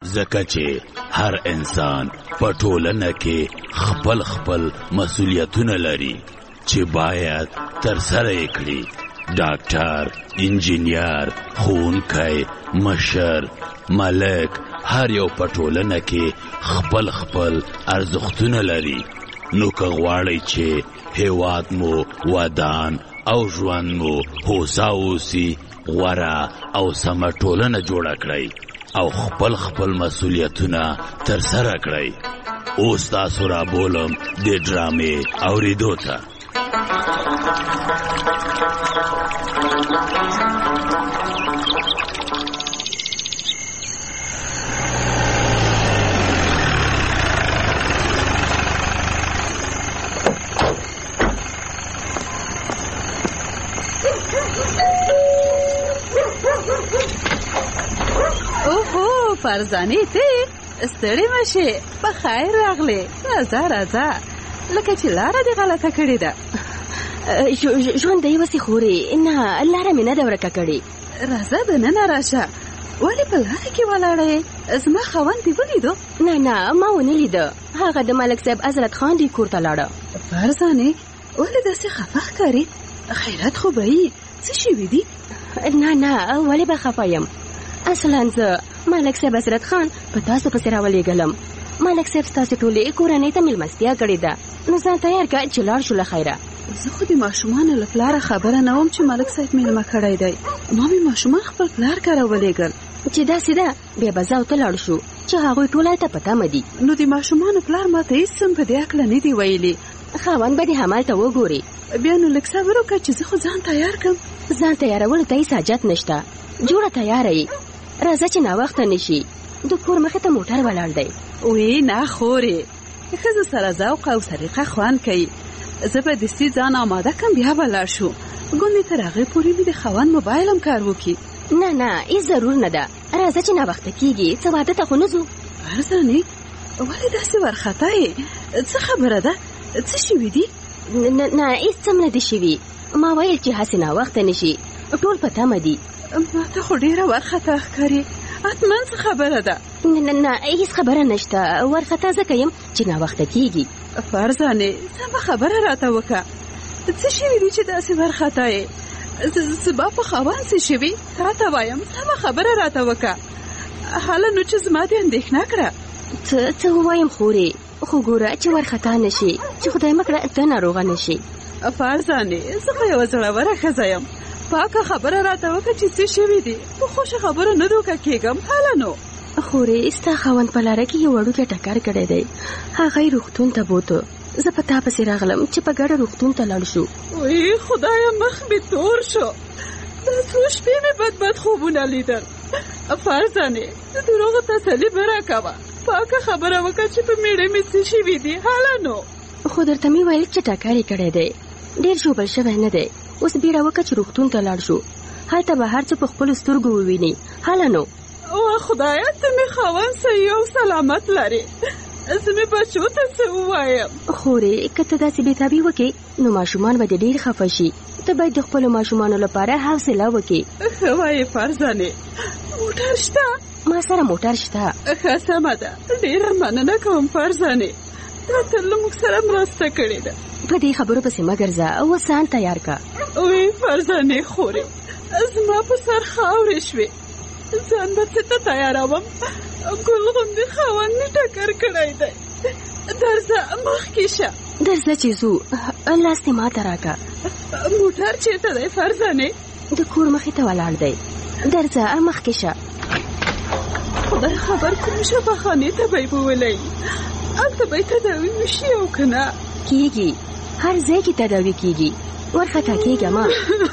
ځکه چې هر انسان په ټولنه کې خپل خپل مسؤلیتونه لري چې باید ترسره یې کړي. ډاکټر، انجینیر، ښوونکی، مشر، ملک، هر یو په ټولنه کې خپل خپل ارزښتونه لري. نو که غواړئ چې هیواد مو ودان او ژوند مو هوسا اوسي، غوره او سمه ټولنه جوړه کړئ او خپل خپل مسؤلیتونه ترسره کړئ. اوس تاسو را بولم د ډرامې اورېدو ته. اوهو فرزانې ته ستړې مشې، په خیر راغلې. راځه راځه، لکه چې لاره دې غلطه کړې ده. ژوند دی وسې خورې، نه لاره مې نه ده ورکه کړې. راځه دننه راشه. ولې په لاره کې ولاړې؟ زما خاوند دې ولیدو؟ نه ما ونه لیده. هغه د ملک صاحب حضرت خان دې کور ته لاړه. فرزانې ولې داسې خفه ښکارې؟ خیرات خو به یې څه شوي دي؟ نه ولې به خفه یم؟ اصلا زه ملک صاحب حضرت خان په تاسو پسې راولېږلم. ملک صاحب ستاسې ټولې کورنۍ ته مېلمستیا کړې ده، نو ځان تیار کړه چې لاړ شو له خیره. زه خو د ماشومانو له پلاره خبره نه وم چې ملک صاحب مېلمه کړی دی. ما مې ماشومان خپل پلار کره ولېږل. چې داسې ده بیا به زه او ته لاړ شو چې هغوی ټول هلته په تمه دي. نو د ماشومانو پلار ما ته هېڅ هم په دې هکله نه دي ویلي. خاوند به دې همالته وګوري. بیا نو لږ صبر وکړه چې زه خو ځان تیار کړم. ځان تیارولو ته هېڅ حاجت نشته، جوړه تیاره یې. راځه چې ناوخته نشي، د کور مخې ته موټر ولاړ دی. وی نه خورې، ښځو سره ذوق او سلیقه خوند کوي. زه به دستي ځان آماده کړم، بیا به لاړ شو. ګوندې تر هغې پورې مې د خاوند موبایل هم کار وکړي. نه هېڅ ضرور نه ده. راځه چې ناوخته کېږي، څه واده ته خو نه ځو. فرزانې ولې داسې وارخطا یې؟ څه خبره ده؟ څه شوي دي؟ نه هېڅ څه نه دي شوي. ما ویل چې هسې ناوخته نشي، ټول په تمه دي. ما ته خو ډېره وارخطا ښکاري. حتما څه خبره ده؟ نه هېڅ خبره نشته. وارخطا ځکه یم چې ناوخته کېږي. فرزانې سمه خبره راته وکړه. څه شوي دي چې داسې وارخطا یې؟ زما په خاوند څه شوي؟ راته وایم، سمه خبره راته وکړه. حاله نو چې زما دې اندېښنه کړه. څه ووایم خورې؟ خو ګوره چې وارخطا نشي، چې خدای مه کړه ته ناروغه نشي. فرزانې زه خو یوه زړوره ښځه یم، پاکه خبره راته وکړه چې څه شوي دي. په خوښه خبرو نه دوکه کېږم. حاله نو خورې ستا خاوند په لاره کې یو وړوکی ټکر کړی دی، هغه یې روغتون ته بوته. زه په تا پسې راغلم چې په ګډه روغتون ته لاړ شو. وی خدایه مخ مې تور شو. دا څو شپې مې بد خوبونه لیدل. فرزانې د دروغو تسلي به راکوه، پاکه خبره وکړه چې په میړه مې څه شوي دي. حاله نو خو درته مې ویل چې ټکر یې کړی دی، ډېر ژوبل شوی نه دی. اوس بیړه وکړه چې روغتون ته لاړ شو، هلته به هر څه په خپلو سترګو وویني. حاله نو خدایه ته مې خاوند صحیح او سلامت لرې. زه مې بچو ته څه ووایم؟ خورې که ته داسې بېتابي وکړې نو ماشومان به دې ډېر خفه شي. ته باید د خپلو ماشومانو لپاره حوصله وکړې. ښه وایې فرزانې. موټر شته؟ ما سره موټر شته. ښه سمه ده، ډېره مننه کوم فرزانې. تا تل له موږ سره مرسته کړې ده. په دې خبرو پسې مه ګرځه، اوس ځان تیار که. وی فرزانې خورې زما په سر خاورې شوې، ځان به څه ته تیاروم. ګل غوندې خاوند مې ټکر کړی دی. درځه مخکې شه. درځه چې ځو، لاس دې ما ته راکړه. موټر چېرته دی فرزانې؟ د کور مخې ته ولاړ دی. درځه مخکې شه. خدای خبر کوم شفاخانې ته به یې بولی، هلته به یې تداوي وشي او که نه کېږي. هر ځای کې تداوي کېږي، وارخطا کېږه ما.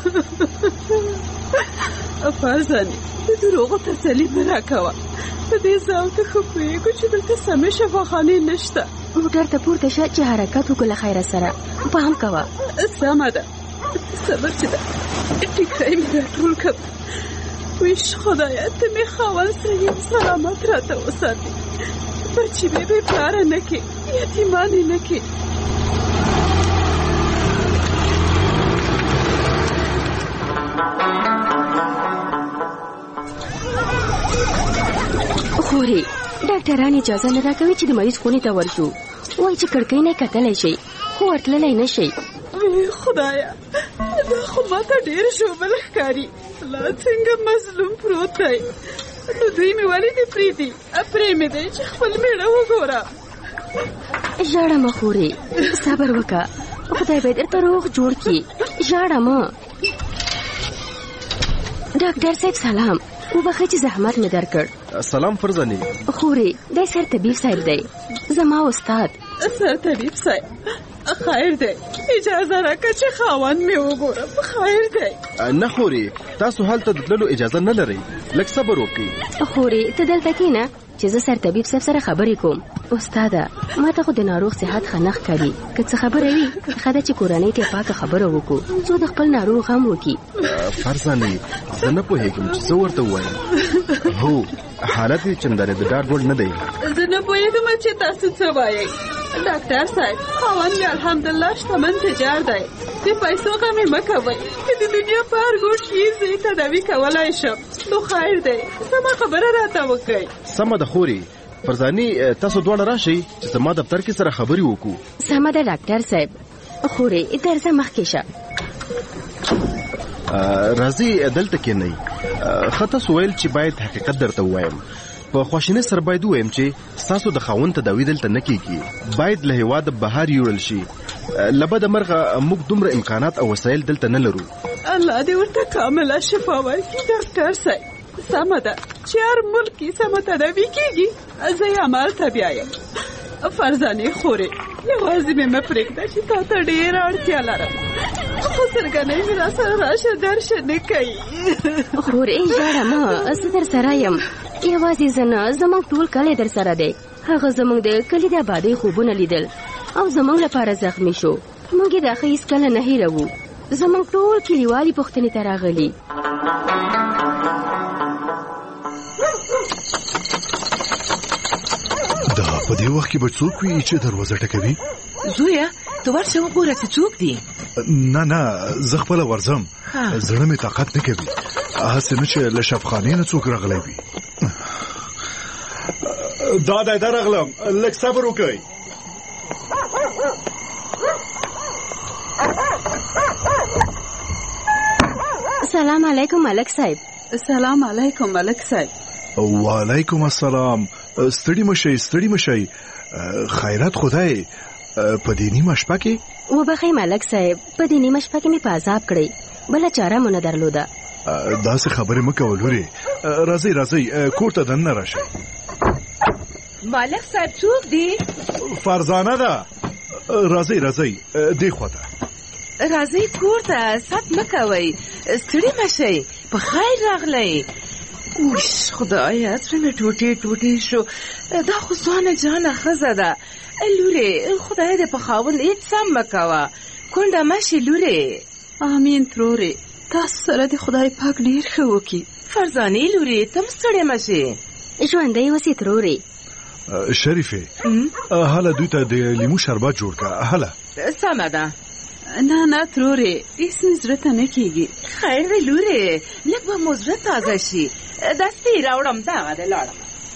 فرزانې د دروغو تسلي مه راکوه. په دې ځای ته ښه پوهېږو چې دلته سمې شفاخانې نشته. موټر ته پورته شه چې حرکت وکړو له خیره سره. پام کوه. سمه ده، صبر چې ده ټیکری مې راټول کړم. ویش خدایه ته مې خاوند صحیح سلامت راته وساتي. بچې مې بې پلاره نه کړې، یتیمانې نه کړې. خورې ډاکټران اجازه نه راکوي چې د مریض خونې ته ورشو. وایي چې کړکۍ نه کتلی شي خو ورتللی نه شي. خدایا دا خو ماته ډېر ژوبل ښکاري. لا څنګه مظلوم پروت دی. نو دوی مې ولې دې پرېږدي؟ پرېمې دی چې خپل مېړه وګوره. ژاړه مه خورې، صبر وکړه، خدای به درته روغ جوړ کړي. ژاړه مه. ډاکټر صاحب سلام. وبخئ چې زحمت مې درکړ. سلام فرزانې. خورې دی سرطبیب صاحب دی، زما استاد. سرطبیب صاحب خیر دی، اجازه راکړه چې خاوند مې وګورم. خیر دی. نه خورې، تاسو هلته د تللو اجازه نه لرئ. لږ صبر وکړئ. خورې ته دلته کښېنه چې زه سرطبیب صاحب سره خبرې کوم. استاده ما ته خو د ناروغ صحت ښه نه ښکاري. که څه خبره وي ښه ده چې کورنۍ ته پاکه خبره وکړو څو د خپل ناروغ هم وکړي. فرزانې زه نه پوهېږم چې څه ورته ووایم. هو حالت یې چندانې د ډاډ وړ نه دی. زه نه پوهېږم چې تاسو څه وایئ. ډاکټر صاحب خاوند مې الحمدلله شتمن تجار دی. د پیسو غم یې مه کوئ. که د دنیا په هر ګوټ کې زه یې تداوي کولی شم نو خیر دی. سمه خبره راته وکړئ. سمه ده خورې. فرزانې تاسو دواړه راشئ چې زما دفتر کې سره خبرې وکړو. سمه ده ډاکټر صاحب. خورې درځه مخکې شه. راځئ دلته کښېنئ. ښه تاسو ویل چې باید حقیقت درته ووایم. په خواشینۍ سره باید ووایم چې ستاسو د خاوند تداوي دلته نه کېږي. باید له هېواده بهر یوړل شي. له بده مرغه موږ دومره امکانات او وسایل دلته نه لرو. الله دې ورته کامله شفا ورکړي ډاکټر صاحب. سمه ده چې هر ملک کې سمه تداوي کېږي. زه یې همالته بیا یم. فرزانې خورې یوازې مې مه پرېږده چې تا ته ډېره اړتیا لرم. خو سرګنۍ مې را سره راشه درشه نه کوي. خورې ژاړه مه، زه در سره یم. یوازې زه نه زموږ ټول کلی در سره دی. هغه زموږ د کلي د آبادۍ خوبونه لیدل او زموږ لپاره زخمی شو. موږ یې دا ښه هېڅکله نه هېروو. زموږ ټول کلیوالي پوښتنې ته راغلي. دا په دې وخت کې به څوک وي چې دروازه ټکوي؟ زویه ته ورشه وګوره چې څوک دی. نه زه خپله ورځم. زړه مې طاقت نه کوي. هسې نه چې له شفخانې نه څوک راغلی وي. دا دی درغلم، لږ صبر وکړئ. سلام علیکم ملک صاحب. سلام علیکم ملک صاحب. وعلیکم السلام. ستړي مشئ. خیرات خدای په دې نیمه شپه کې؟ وبخئ ملک صاحب، په دې نیمه شپه کې مې په عذاب کړی، بله چاره مو نه درلوده. داسې خبرې مه کوه لورې. راځئ کور ته دننه راشئ. ملک صاحب څوک دی؟ فرزانه ده. راځئ دې خواته. راځئ کور ته، ست مه کوئ. ستړي مشئ. په خیر راغلی. اوش خدایا زړه مې ټوټې شو. دا خو ځوانه جانه ښځه ده. لورې خدای دې په خاوند هېڅ سم مه کوه. کونډه مه شي لورې. امین ترورې. تاسو سره د خدای پاک ډېر ښه وکړي. فرزانې لورې ته هم ستړې مه شي. ژوندی اوسې ترورې. شریفې هله دوی ته د لیمو شربت جوړ کړه. هله سمه ده. نه ترورې هېڅ مې زړه ته نه کېږي. خیر دی لورې، لږ به مو زړه تازه شي. دستې راوړم دغه دی لاړم.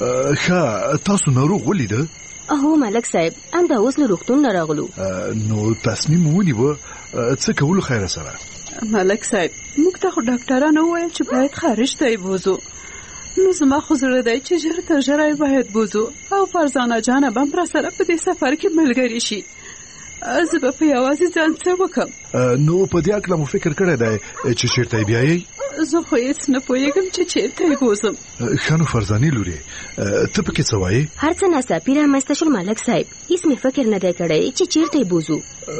ښه تاسو ناروغ ولیده؟ هو ملک صاحب همدا اوس له روغتون نه راغلو. نو تصمیم ونیوه څه کولو خیره سره؟ ملک صاحب موږ ته خو ډاکټرانو وویل چې باید خارج ته یې بوځو. نو زما خو زړه دی چې ژر تر ژره یې باید بوځو او فرزانه جانه به هم را سره په دې سفر کې ملګري شي. زه به په یوازې ځان څه وکړم؟ نو په دې هکله مو فکر کړی دی چې چېرته یې بیایئ؟ زه خو هېڅ نه پوهېږم چې چېرته یې بوځم. ښه نو فرزانې لورې ته پکې څه وایې؟ هر څه ناڅاپي رامنځته شول ملک صاحب، هېڅ مې فکر نه دی کړی چې چېرته یې بوځو.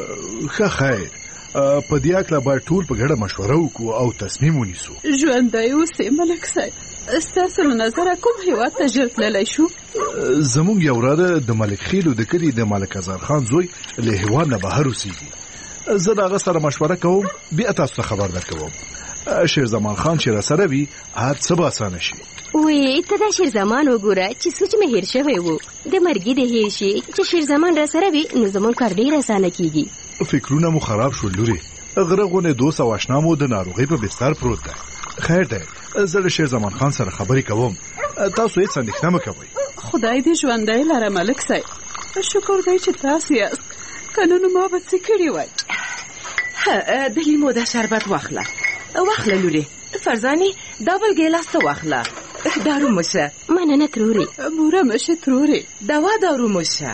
ښه خیر په دې هکله باید ټول په ګډه مشوره وکړو او تصمیم ونیسو. ژوندی اوسې ملک صاحب. ستاسو له نظره کوم هېواد ته ژر تللی شو؟ زموږ یو وراده د ملک خیلو د کلي د ملک ازار خان زوی له هېواد نه بهر اوسېږي. زه د هغه سره مشوره کوم، بیا تاسو ته خبر درکوم. شیر زمان خان چې را سره وي هر څه به اسانه شي. وی ته دا شیر زمان وګوره چې سوچ مې هېر شوی و. د مرګي د هېر شي چې شیر زمان را سره وي نو زموږ کار ډېر اسانه کېږي. فکرونه مو خراب شول لورې. غره غونې دوست او اشنا مو د ناروغۍ په بستر پروت دی. خیر دی زه د شیر زمان خان سره خبرې کوم. تاسو هېڅ اندېښنه مه کوئ. خدای دې ژوندی لره ملک صاحب. شکر دی چې تاسو یاست، که نه نو ما به څه کړي وای. د لیمو د شربت واخله لورې. فرزانې دا بل ګیلاس ته واخله. دارو مشه. مننه ترورې. بوره مشه ترورې. دوا دارو مشه.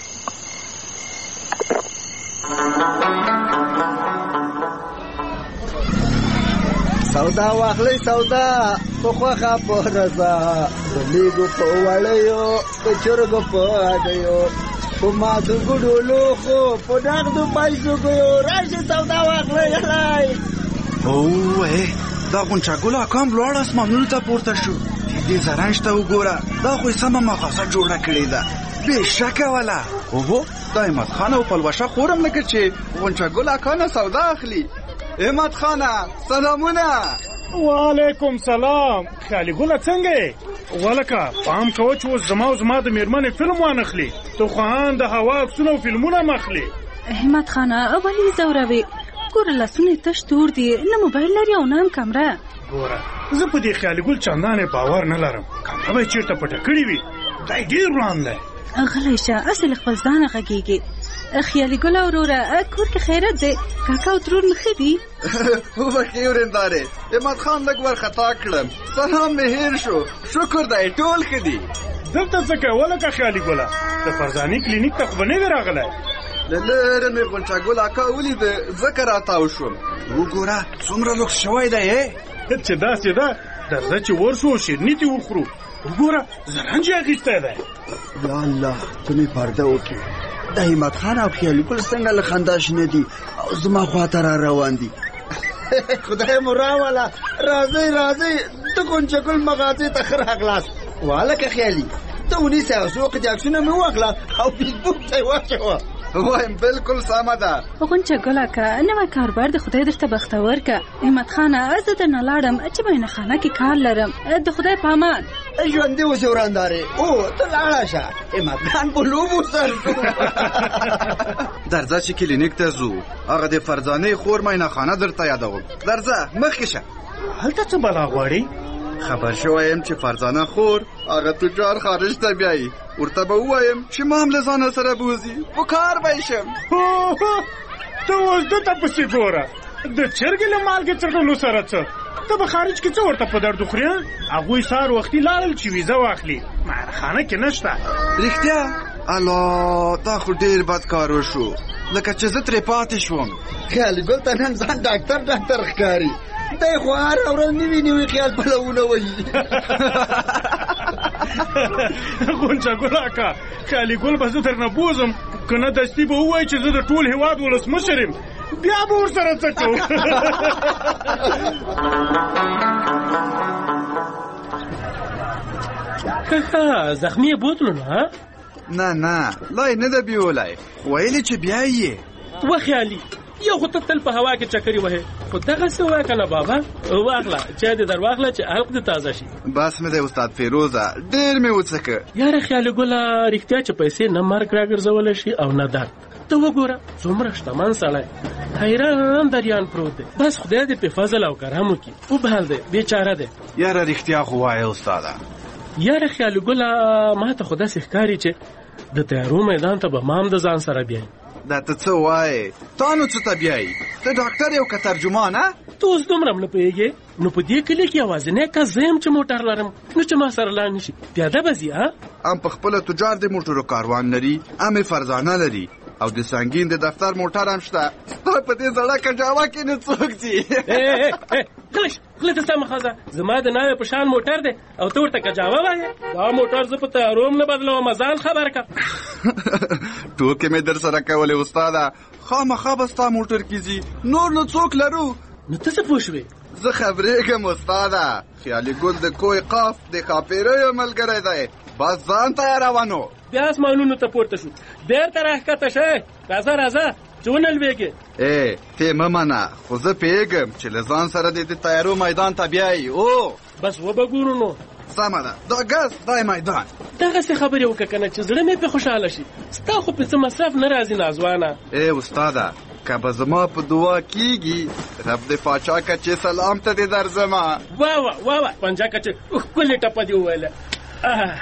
سودا واخلې سودا په خوخه په رضا، د لیګو په وړیو د چرګو په اډیو، په ماتو ګډو لوخو په نغدو پیسو ګیو. راشي سودا واخلې یلای. اوه دا غونچاګل اکام لوړ اسمانونو ته پورته شو. دې زرنج ته وګوره، دا خو سمه مغازه جوړه کړې ده بېشکه ولا. اوهو دا احمد خان او پلوشه خورم لکه چې غونچاګل اکا نه سودا اخلي. احمد خانه سلامونه. وعلیکم سلام. خیالي ګله څنګه ولکه پام کوه چې اوس زما د میرمنې فلم وانخلي. تو خان د هوا عکسونه او فلمونه مخلي. احمد خانه ولې زوروي؟ ګوره لاسونه تش تور دي، نه موبایل لري او نه هم کمره. ګوره زه په دې خیالي ګل چندانې باور نه لرم. کمره به چېرته پټه کړې وي. دی ډېر وران دی. غلی شه، اصل خپل ځانه غږېږي. خیالي ګله وروره کور کې خیرت دی؟ کاکا او ترور مې ښه دي؟ وبښې ورېندارې، احمد خان لږ ورخطا کړم، سلام مې هېر شو. شکر دی ټول ښه دي. دلته څه کوې ولکه خیالي ګله؟ د فرزانې کلینیک ته خو به نه وې راغلی؟ له لرې مې غونچاګل اکا ولیده، ځکه راتاو شوم. وګوره څومره لوکس شوی دی. چې داسې ده درځه چې ورشو شیرني دې وخورو. وګوره زرنج یې اخیستی دی. یا الله ته مې پرده وکړې. د همت خان او خیالي ګل څنګه له خندا شنه دي او زما خواته را روان دي. خدای مو راوله. راځئ د غونچاګل مغازې ته ښه راغلاست. والکه خیالي ته ونیسه او څو عکسونه مې واخله او فیسبوک ته یې واچوه. وایم بالکل سمه ده. غونچاګل اکا نوی کاربار د خدای درته بختور که. احمد خانه زه درنه لاړم چې مینهخانه کې کار لرم. د خدای په امان. ژوندې اوسې ورندارې. او ته لاړه شه، احمد خان په لوبو سر شو. درځه چې کلینیک ته ځو. هغه د فرزانې خور مینهخانه درته یادوم. درځه مخکې شه. هلته څه بلا غواړي؟ خبر شوی یم چې فرزانه خور هغه تجار خارج ته بیایي. ورته به ووایم چې ما هم له ځانه سره بوځي، په کار به یې شم. ته اوس ده ته پسې ګوره، د چرګې له مالګې څټلو سره څه؟ ته به خارج کې څه ورته په درد وخورې؟ هغوی سهار وختي لاړل چې ویزه واخلي. مهرخانه کې نشته. رښتیا؟ الله دا خو ډېر بد کار وشو، لکه چې زه ترې پاتې شوم. خیالي ګل ته نن ځان ډاکټر ښکاري. دی خو هره ورځ نوي خیال پلونه وهي. غونچاګل اکا خیالي ګل به زه درنه بوزم، که نه دستي به ووایي چې زه د ټول هېواد ولسمشر یم، بیا به ورسره څه کوو. کاکا زخمي یې بوتلو نه؟ نه لا یې نه ده بیولی، خو ویلې چې بیا یې وخیالي یو خو ته تل په هوا کې چکرې وهې، خو دغسې ووایه که نه بابا. واخله چای دې در واخله چې حلق دې تازه شي. بس مې دی استاد فیروزه، ډېر مې وڅکه. یاره خیالي ګله رښتیا چې پیسې نه مرګ راګرځولی شي او نه درد. ته وګوره څومره شتمن سړی، حیران دریان پروت دی. بس خدای دې په فضل او کرم وکړي. وبهل دی بیچاره دی. یاره رښتیا خو وایې استاده. یاره خیالي ګله ما ته خو داسې ښکاري چې د تیارو میدان ته به ما هم د ځان سره بیایي. دا ته څه وایې؟ تا نو څه ته بیایي؟ ته ډاکټر یو که ترجمان؟ ته اوس دومره هم نه پوهېږې؟ نو په دې کلي کې یوازینی کس زه یم چې موټر لرم، نو چې ما سره لاړ نه شي پیاده به ځي. ام په خپله تجار د موټرو کاروان لري، ام یې فرزانه لري او د سنګین د دفتر موټر هم شته. ستا په دې زړه کجاوه کې نه څوک ځي. خله ته ستا مخه زما د ناوې په شان موټر دی او ته ورته کجاوه وایې؟ دا موټر زه په تیارو هم نه بدلوم، ځان خبر که. ټوکې مې در سره کولې استاده، خامخا به ستا موټر کې ځي، نور نو څوک لرو. نو ته څه پوه شوې؟ زه خبرېږم استاده، خیالي ګل د کوی قاف د ښاپېریو ملګری دی، بس ځان تیاروانو. بیا اسمانونو ته پورته شو، بېرته راښکته شئ. راځه چې ونه لوېږې. ته مه منه، خو زه پوهېږم چې له ځان سره دې د تیارو میدان ته بیایي. بس وبه ګورو نو. سمه ده، دا ګز دا میدان. دغسې خبرې وکړه که نه چې زړه مې پې خوشحاله شي. ستا خو په څه مصرف نه راځي نازوانه. استاده که به زما په دعا کېږي، رب د پاچا کچې سلام ته دې درځمه. واه پنجه کچې ښکلې ټپه دې وویله.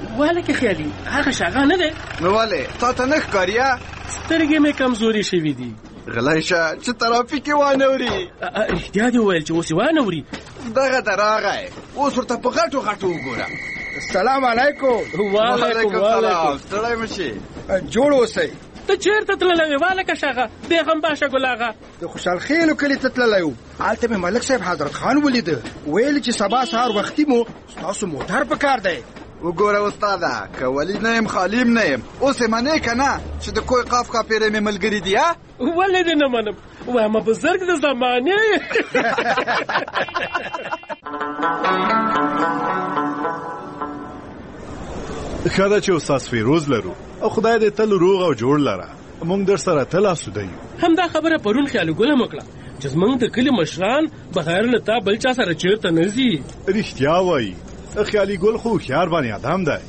والکه خیالي هغه شاغه نه دی. نو ولې تا ته نه ښکاري؟ سترګې مې کمزوري شوي دي. غلی شه چې ترافیک یې وانه وري. رښتیا دې وویل چې اوس یې وانه وري. دغه ته راغی اوس ورته په غټو غټو وګوره. السلام علیکم. وعلیکم السلام. ستړی مه شي. جوړ اوسئ. ته چېرته تللی وې والکه شاغه بیغم باشه ګل آغا؟ د خوشحال خیلو کلي ته تللی و. هلته مې ملک صاحب حضرت خان ولیده. ویل چې سبا سهار وختي مو ستاسو موټر په کار دی. وګوره استاده که ولی نه یم خالیم نه یم اوس یې منې که نه چې د کوی قاف قاپیرې مې ملګري دي؟ ولې دې نه منم وایم بزرګ د زمانې. ښه ده چې استاد فیروز لرو او خدای دې تل روغ او جوړ لره. موږ در سره تل اسوده یو. همدا خبره پرون خیالي ګله وکړه چې زموږ د کلي مشران بغیر له تا بل چا سره چېرته نه ځي. رښتیا وایي خیالي ګل خو هوښیار باندې ادم دی.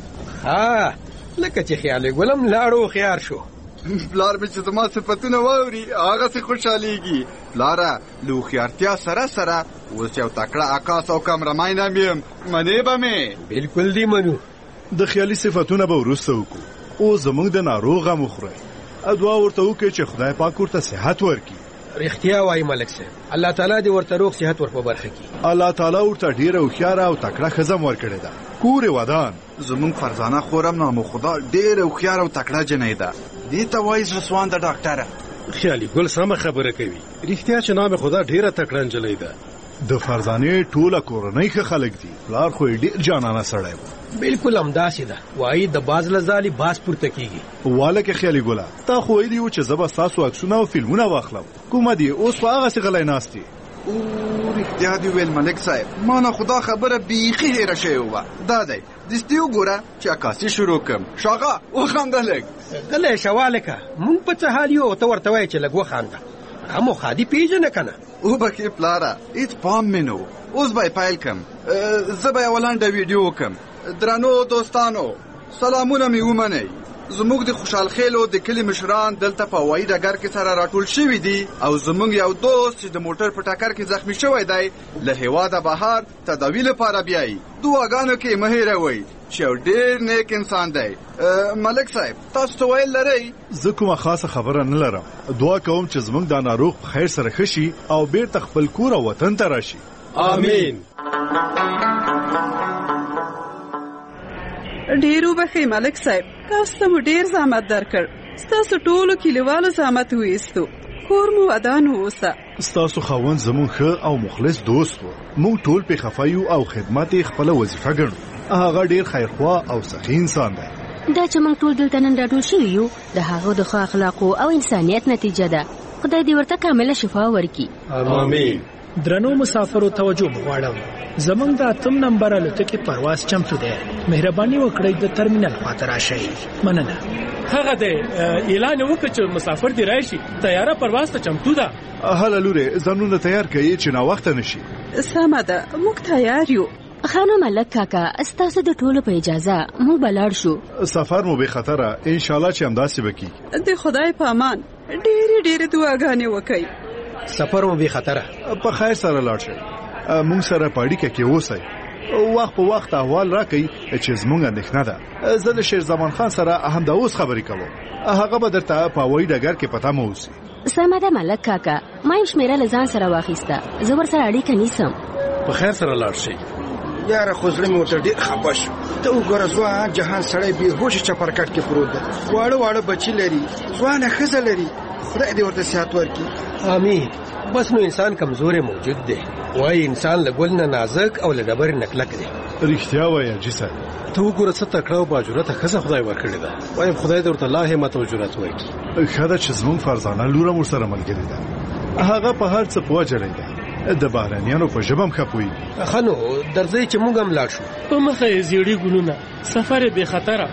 ها لکه چې خیالي ګل هم لاړو هوښیار شو. پلار مې چې زما صفتونه واوري هغسې خوشحالېږي. پلاره له هوښیارتیا سره سره اوس یو تکړه عکاس او کمرمین هم یم. منې به مې؟ بلکل دې منو. د خیالي صفتونه به وروسته وکړو. اوس زموږ د ناروغ غم وخورئ. دعا ورته وکړئ چې خدای پاک ورته صحت ورکړي. رښتیا وایي ملک صاحب الله تعالی دې ورته روغ صحت ور په برخه کړي. الله تعالی ورته ډېره هوښیاره او تکړه ښځه هم ورکړې ده. کور یې ودان. زموږ فرزانه خور هم نامو خدا ډېره هوښیاره او تکړه جنۍ ده. دې ته وایي زړه سوانده ډاکټره. خیالي ګل سمه خبره کوي. رښتیا چې نام خدا ډېره تکړه نجلۍ ده. د فرزانې ټوله کورنۍ ښه خلک دي. پلار خو یې ډېر جانانه سړی و. بلکل همداسې ده. وایي د باز له ځالې باز پورته کېږي. والکه خیالي ګله تا خو ویلي وو چې زه به ستاسو عکسونه او فلمونه واخلم. کومه دي اوس په هغسې غلی ناست یې؟ رښتیا دې ویل ملک صاحب ما نه خدا خبره بیخي هېره شوې وه. دا دی دستي وګوره چې عکاسي شروع کړم. شاغه وخانده لږ. غلی شه والکه مونږ په څه حال یو ته ورته وایې چې لږ وخانده. همو خادي پیژنه که نه؟ وبکې پلاره هېڅ پام مې نه و. اوس به یې پیل کړم. زه به یوه لنډه ویډیو وکړم. درنو دوستانو سلامونه مې ومنئ. زموږ د خوشحال خیلو د کلي مشران دلته په هوایي ډګر کې سره راټول شوي دي او زموږ یو دوست چې د موټر په ټکر کې زخمی شوی دی له هېواده بهر تداوي لپاره بیایي. دعاګانو کې مه هېروئ چې یو ډېر نیک انسان دی. ملک صاحب تاسو څه ویل لرئ؟ زه کومه خاصه خبره نه لرم. دعا کوم چې زموږ دا ناروغ په خیر سره ښه شي او بیرته خپل کور او وطن ته راشي. آمین. ډېر وبښئ ملک صاحب تاسو ته مو ډېر زحمت درکړ. ستاسو ټولو کلیوالو زحمت وایستو. کور مو ودان اوسه. ستاسو خاوند زموږ ښه او مخلص دوست و. موږ ټول پرې خفه یو او خدمت یې خپله وظیفه ګڼو. هغه ډېر خیرخوا او سخي انسان دی. دا چې موږ ټول دلته نن راټول شوي یو د هغه د ښه اخلاقو او انسانیت نتیجه ده. خدای دې ورته کامله شفا ورکړي. آمین. درنو مسافرو توجه غواړم. زمونږ د 8 نمبر الوتکې پرواز چمتو دی. مهرباني وکړئ د ترمینل خواته راشئ. مننه. هغه دی اعلان وکړ چې مسافر دې راشي. تیاره پرواز ته چمتو ده. هله لورې ځانونه تیار کړئ چې ناوخته نشي. سمه ده موږ تیار یو. خانو ملک کاکا ستاسو د ټولو په اجازه موږ به لاړ شو. سفر مو بې خطره انشاءالله چې همداسې به کېږي. د خدای په امان ډېرې دعاګانې وکړئ. سفر مو بې خطره په خیر سره لاړ شئ. موږ سره په اړیکه کې اوسئ. وخت په وخت احوال راکئ چې زموږ اندېښنه ده. زه د شیر زمان خان سره همدا اوس خبرې کوم. هغه به درته په هوایي ډګر کې پته مو اوسي. سمه ده ملک کاکا ما یو شمېره له ځان سره واخیسته. زه ورسره اړیکه نیسم. په خیر سره لاړ شئ. یاره خو زړه مې ورته ډېر خفه شو. ته وګوره ځوان جهان سړی بېهوشه چپرکټ کې پروت دی. واړه بچي لري ځوانه ښځه لري. خدای دې ورته صحت ورکړي. آمین. بس نو انسان کمزوری موجود دی. وایي انسان له ګل نه نازک او له ډبرې نه کلک دی. رښتیا وایه حاجي صاحب. ته وګوره څه تکړه او باجرته ښځه خدای ورکړې ده. وایم خدای دې ورته لا همت او جرأت ورکړي. ښه ده چې زموږ فرزانه لور هم ورسره ملګرې ده. هغه په هر څه پوه جلی ده. د بهرنیانو په ژبه هم ښه پوهېږي. ښه نو درځئ چې موږ هم لاړ شو. په مخه یې زیړي ګلونه سفر یې بې خطره.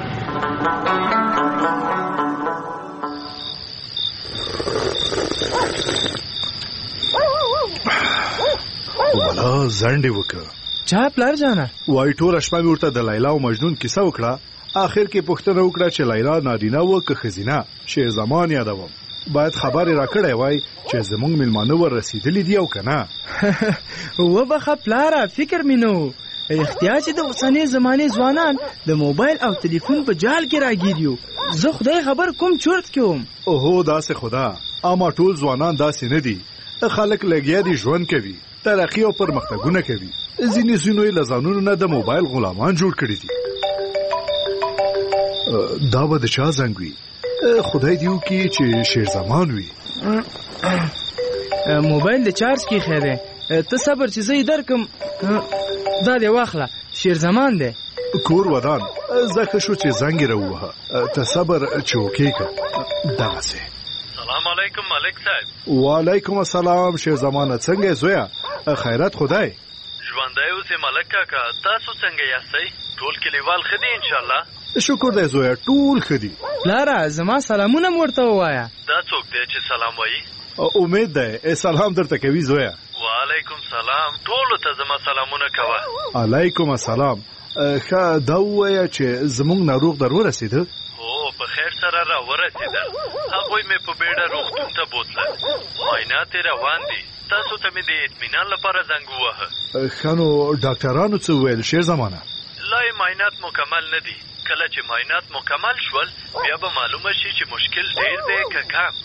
والا ځنډې وکړه. چا پلار جانه؟ وایي ټوله شپه مې ورته د لیلا او مجنون کیسه وکړه. آخر کې پوښتنه وکړه چې لیلا نارینه وه که ښځینه. شیر زمان یادوم. باید خبر را کړی وای چې زمونږ مېلمانه ور رسېدلي دي او که نه. وبخه پلاره فکر مې نه و. رښتیا چې د اوسنۍ زمانې ځوانان د موبایل او ټلیفون په جال کې راګیر یو. زه خدای خبر کوم چورت کې وم. اوهو داسې خدا، اما ټول ځوانان داسې نه دي. خلک لګیا دي ژوند کوي، ترقی او پرمختګونه کوي. ځینې یې له ځانونو نه د موبایل غلامان جوړ کړي دي. دا به د چا زنګ وي؟ خدای دې وکړي چې شیر زمان وي. موبایل د چارج کې خیره. ته صبر چې زه یې درکم. دا دې واخله، شیر زمان دی. کور ودان زکه شو چې زنګ راووهه. ته صبر چې وکړې. دغسې. سلام علیکم ملک صاحب. وعلیکم السلام شیر زمانه. څنګه زویا؟ خیرات خدای. ژوندی اوسې ملک کاکا، تاسو څنګه یاستئ؟ ټول کلیوال ښه دي انشاءالله؟ شکر دی زویا، ټول ښه دي. پلاره زما سلامونه م ورته ووایه. دا څوک دی چې سلام وایي؟ امید دی سلام درته کوي زویا. وعلیکم سلام، ټولو ته زما سلامونه کوه. علیکم السلام. ښه دا ووایه چې زموږ ناروغ در ورسېده؟ هو په خیر سره را ورسېدل. هغوی مې په بیړه روغتون ته بوتلل. معاینات یې روان دي. تاسو ته مې د اطمینان لپاره زنګ ووهه. ښه نو ډاکټرانو څه وویل شیر زمانه؟ لا یې معاینات مکمل نه دي. کله چې معاینات مکمل شول بیا به معلومه شي چې مشکل ډېر دی که کم.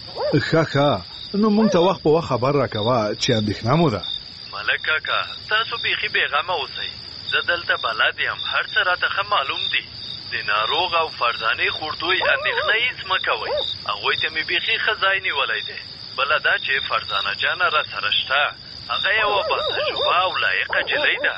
ښه نو موږ ته وخت په وخت خبر راکوه چې اندېښنه مو ده. ملک کاکا تاسو بیخي بېغمه اوسئ. زه دلته بلد یم، هر څه راته ښه معلوم دي. د ناروغ او فرزانې خوردوی اندېښنه هېڅ مه کوئ. هغوی ته مې بیخي ښه ځای نیولی دی. بله دا چې فرزانه جانه را سره شته، هغه یوه باتجربه او لایقه جلۍ ده.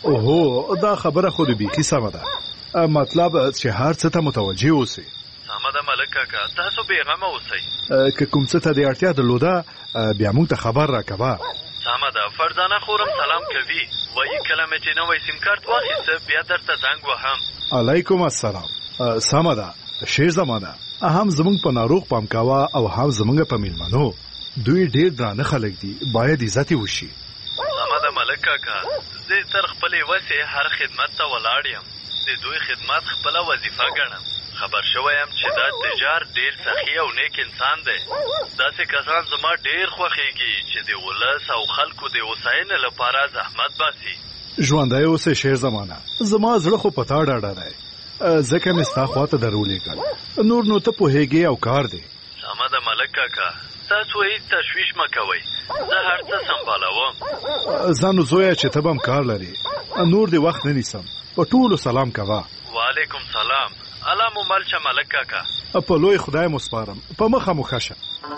اوهو دا خبره خو د بیخي سمه ده. مطلب چې هر څه ته متوجه اوسئ. سمه ده ملک کاکا، تاسو بېغمه اوسئ. که کوم څه ته د اړتیا درلوده بیا موږ ته خبر راکوه. سمه ده، فرزانه خورم سلام کوي. وایي کله مې چې نوی سیم کارت واخیسته بیا درته زنګ وهم. علیکم السلام. سمه ده شیر زمانه، هم زموږ په ناروغ پام کوه او هم زموږ په میلمنو. دوی ډېر درانه خلک دي، باید عزت یې وشي. سمه ده ملک کاکا، زه تر خپلې وسې هر خدمت ته ولاړ یم. د دوی خدمت خپله وظیفه ګڼم. خبر شوی یم چې دا تجار ډېر سخي او نیک انسان دی. داسې کسان زما ډېر خوښېږي چې د ولس او خلکو د هوساینې لپاره زحمت باسي. ژوندی اوسې شیر زمانه، زما زړه خو په تا ډاډه دی. ځکه مې ستا خواته در ولیږل. نور نو ته پوهېږې او کار دی. سمه ده ملک کاکا، تاسو هېڅ تشویش مه کوئ. زه هر څه سمبالوم. ځه نو زویه چې ته به هم کار لرې. نور دې وخت نه نیسم. په ټولو سلام کوه. وعلیکم سلام. الله مو مل شه ملک کاکا. په لوی خدای مو سپارم. په مخه مو ښه شه.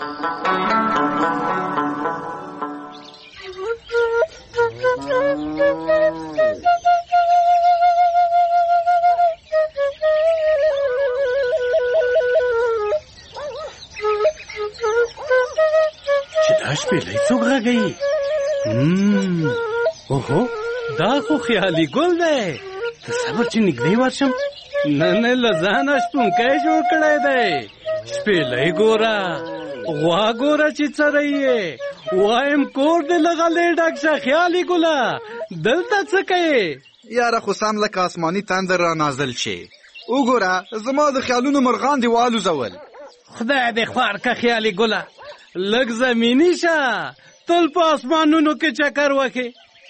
چې دا شپېلۍ څوک غږوي؟ اوهو دا خو خیالي ګل دی. ته صبر چې نږدې ورشم. نه له ځانه شپونکی جوړ کړی دی. شپېلۍ ګوره، غوا ګوره چې څری یې. وایم کور دې له غلې ډک شه خیالي ګله. دلته څه کوې؟ یاره خو سم لکه آسماني تندر را نازل شي. وګوره زما د خیالونو مرغان دې والوزول. خدای دې خوار که خیالي ګله. لږ زمیني شه، تل په اسمانونو کې چکر وکې.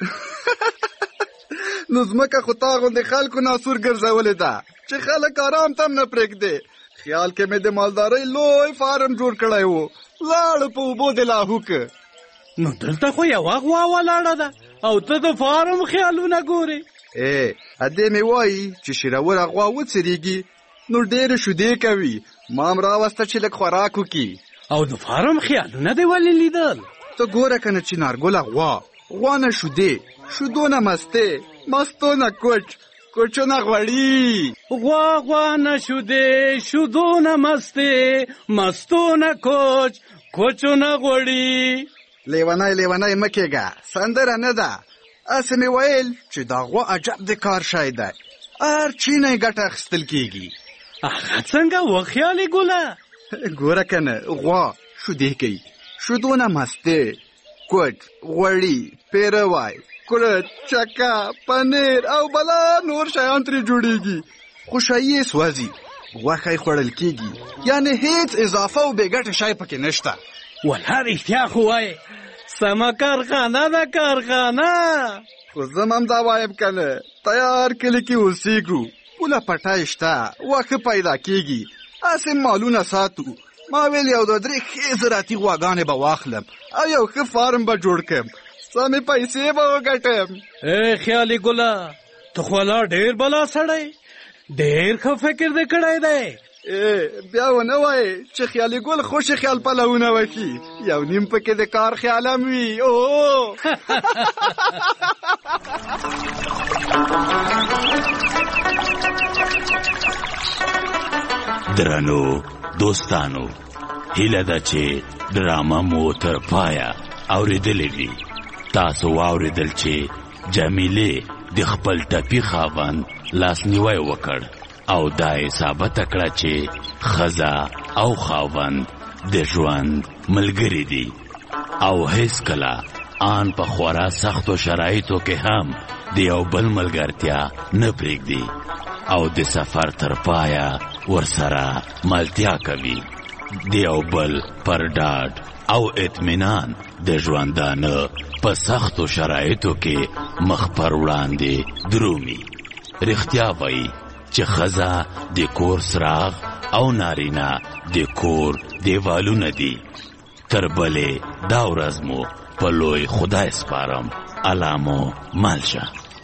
نو ځمکه خو تا غوندې خلکو ناسور ګرځولې ده چې خلک آرام تم نه پرېږدې. خیال کې مې د مالدارۍ لوی فارم جوړ کړی و، لاړ په اوبو د لاهوک. نو دلته خو یوه غوا ولاړه ده او ته د فارم خیالونه ګورې. ادې مې وایي چې شیروره غوا وڅریږي نو ډېرې شیدې کوي. ما هم راوسته چې لږ خوراک وکړي. او د فارم خیالونه دې ولې لیدل؟ ته ګوره که نه چې نارګله غوا نه شیدې، شیدو نه مستې، مستو نه کوچ، کوچو نه غوړي. غوا نه شیدې، شیدو نه مستې، مستو نه کوچ، کوچو نه غوړي. لیونی مه کېږه، سندره نه ده. اسې مې ویل چې دا غوا عجب د کار شی دی. هر چی نه یې ګټه اخیستل کېږي. هغه څنګه وخیالې ګله؟ ګوره که نه غوا شیدې کوي، شیدو نه مستې، کوچ، غوړي، پیروی، کورت، چکه، پنیر او بلا نور شیان ترې جوړیږي. خوشایي یې سوځي، غوښه یې خوړل کېږي. یعنې هیڅ اضافه او بې ګټه شی پکې نشته. والله رښتیا خو وایې، سمه کارخانه ده کارخانه. خو زه هم دا وایم کنه تیار کلی کې اوسېږو پوله پټی شته واښه پیدا کېږي هسې مالونه ساتو ما ویل یو 2-3 ښې زراعتي غواګانې به واخلم او یو ښه فارم به جوړ کړم سمې پیسې به وګټم. خیالي ګله ته خو لا ډېر بلا سړی ډېر ښه فکر دې کړی دی. بیا ونه وایې چې خیالي ګل خوش خیال پلونه وکړي یو نیم پکې د کار خیال هم وي. درنو دوستانو هیله ده چې ډرامه مو تر پایه اورېدلې وي. تاسو واورېدل چې جمیلې د خپل ټپي خاوند لاسنیوی وکړ او دا یې ثابته کړه چې ښځه او خاوند د ژوند ملګري دي او هیڅکله آن په خورا سختو شرایطو کې هم د یو بل ملګرتیا نه پرېږدي او د سفر تر پایه ورسره ملتیا کوي د یو بل پر ډاډ او اطمینان د ژوندانه په سختو شرایطو کې مخ پر وړاندې درومي. رښتیا وایي چې ښځه د کور څراغ او نارینه د کور دیوالونه دي. تر بلې دا ورځ مو په لوی خدای سپارم. الله مو مل شه.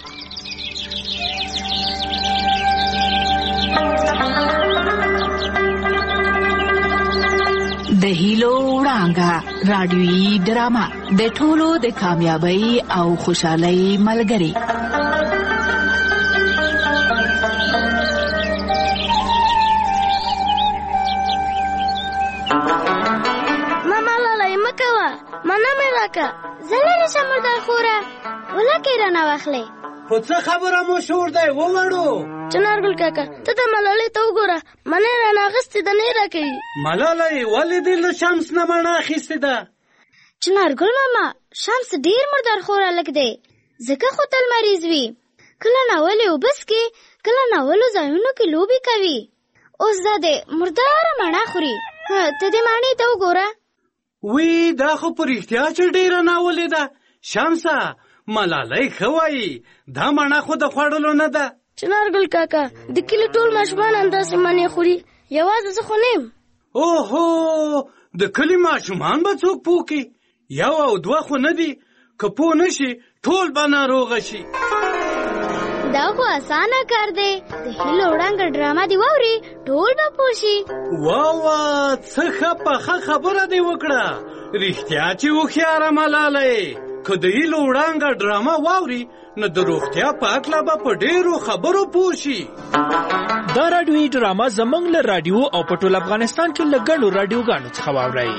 د هیلو وړانګه رادیویي ډرامه د ټولو د کامیابی او خوشحالۍ ملګری. ماما لالی مکوه مانا مې راکه زه لرې شم مردار خوره ولکې رانه واخلې. خو څه خبره مو شور دی ووړو. چنارګل کاکا ته د ملالۍ ته وګوره منې رانه اخیستې ده نه یې راکوي. ملالۍ ولې دې له شمس نه مڼه اخیستې ده؟ چنارګل ماما شمس ډېر مردار خوره هلک دی ځکه خو تل مریض وي کله ناولې اوبه څښي کله ناولو ځایونو کې لوبې کوي اوس دا دی مرداره مڼه خوري. ته دې مڼې ته وګوره. وی دا خو په رښتیا چې ډېره ناولې ده. شمسه ملالۍ ښه وایي دا مڼه خو د خوړلو نه ده. چنارګل کاکا د کلي ټول ماشومان همداسې مڼې خوري یوازې زه خو نه یم. اوهو د کلي ماشومان به څوک پوه کړي؟ 1 او 2 خو نه دي که پوه نه شي ټول به ناروغه شي. دا خو اسانه کار دی د هیلو وړانګه ډرامه دې واوري ټول به پوه شي. واه څه ښه پخه خبره دې وکړه. رښتیا چې هوښیاره ملالۍ که د هیلو وړانګه ډرامه واوري نو د روغتیا په هکله به په ډېرو خبرو پوه شي. دا راډیویي ډرامه زموږ له راډیو او په ټول افغانستان کې له ګڼو راډیوګانو څخه واورئ.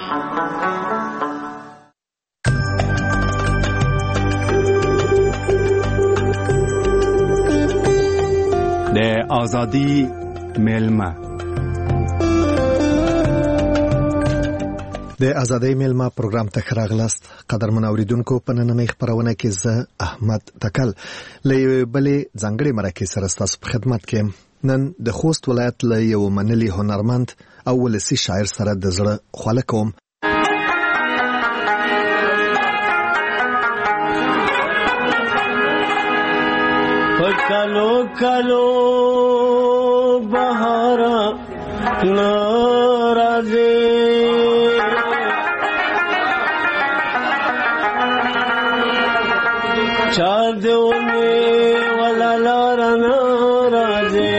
د آزادی میلمه د ازادۍ میلمه پروګرام ته ښه راغلاست. قدرمن اوریدونکو په نننۍ خپرونه کې زه احمد تکل له یوې بلې ځانګړې مرکې سره ستاسو په خدمت کې. نن د خوست ولایت له یو منلي هنرمند او ولسي شاعر سره د زړه خواله کوم. کلو کلو بهارا ناراضي چار دیونه ولا لار ناراضي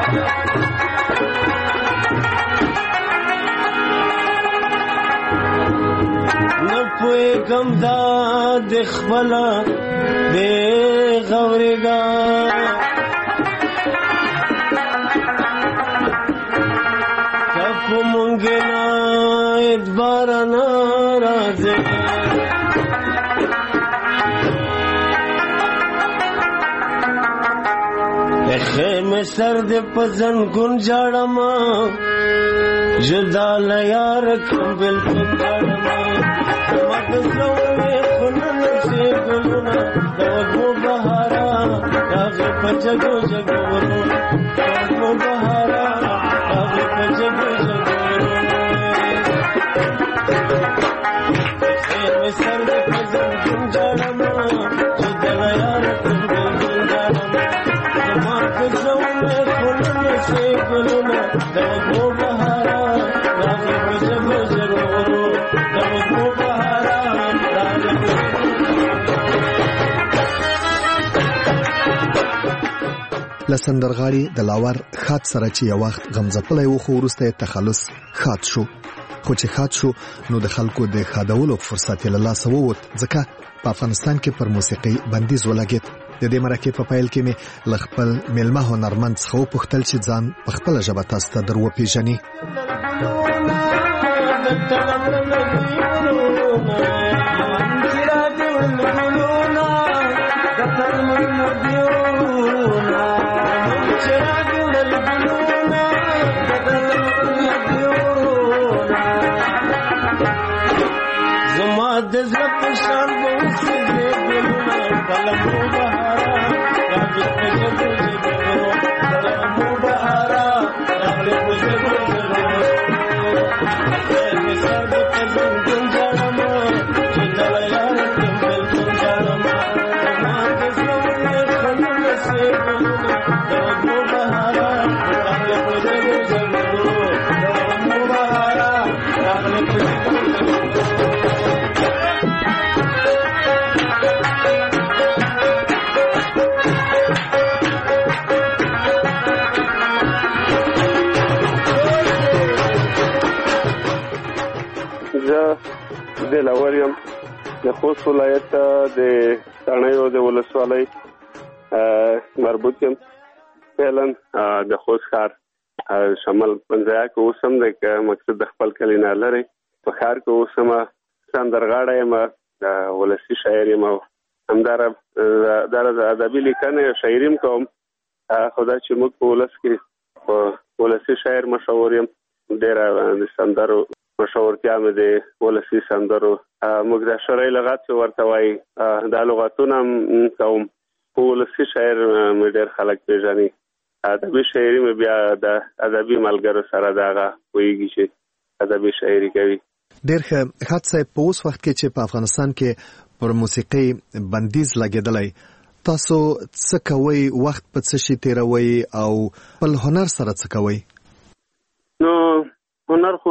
نپوي کم دا د خپل د غورګا کپو مونږه ادبار ناراضه خیمه سر دې پزن ګون جاړما جدا لیار کمبل پکړما مت زوې خنن سي ګلونا دغه بهارا دغه پچګو جګورو دغه بهارا دغه پچګو جګورو خیمه سر دې پزن ګون جاړما جدا لیار د وګو بهارا راغلی بوجه بوجه ورو د وګو بهارا راغلی لسندرغاړي د لاور خاط سره چې یو وخت غمزپلې و خو ورسته تخلص خاط شو خو چې خاط شو نو د خلکو د خادولو فرصت یې له لاسه ووت ځکه په افغانستان کې پر موسیقي بندیز ولګېد د دې مرکې په پیل کې مې ل خپل ملمه هنرمند څخه وپوښتل چې ځان په خپل ژبه تاسو ته در وپېژني د زړه په شان به وسېږي ګلونه د لمبو بهارا راغلی بوجه بوجه ورو د لمبو بهارا راغلی بوجه بوجه ورو مې سر د په زنګون ژاړمه چې دله یاره کړم بېلتون ژاړمه ما د زړه خلونه سې ګلونه د لمبو بهارا راغلی بوجه بوجه ورو د لمبو بهارا راغلی بوجه بوجه ورو د لاور یم د خوست ولایت د تڼیو د ولسوالۍ مربوط یم فعلا د خوست ښار شمال پنځایا کې اوس هم دی که مقصد د خپل کلي نه لرې په ښار کې اوس هم سندرغاړی یم ولسي شاعر یم او همداره د ادبي لیکنې شاعري هم کوم خو دا چې موږ په ولس کې په ولسي شاعر مشهور یم ډېره د سندرو مشهورتیا مې د ولسي سندرو موږ د شرعي لغات چې ورته وایي دا لغاتونه هم کوم په ولسي شاعر مې ډېر خلک پېژني ادبي شاعري مې بیا د ادبي ملګرو سره دغه پوهېږي چې ادبي شاعري کوي ډېر ښه خاط صاحب په اوس وخت کې چې په افغانستان کې پر موسیقي بندیز لګېدلی تاسو څه کوئ وخت په څه شي تېروئ او خپل هنر سره څه کوئ نو هنر خو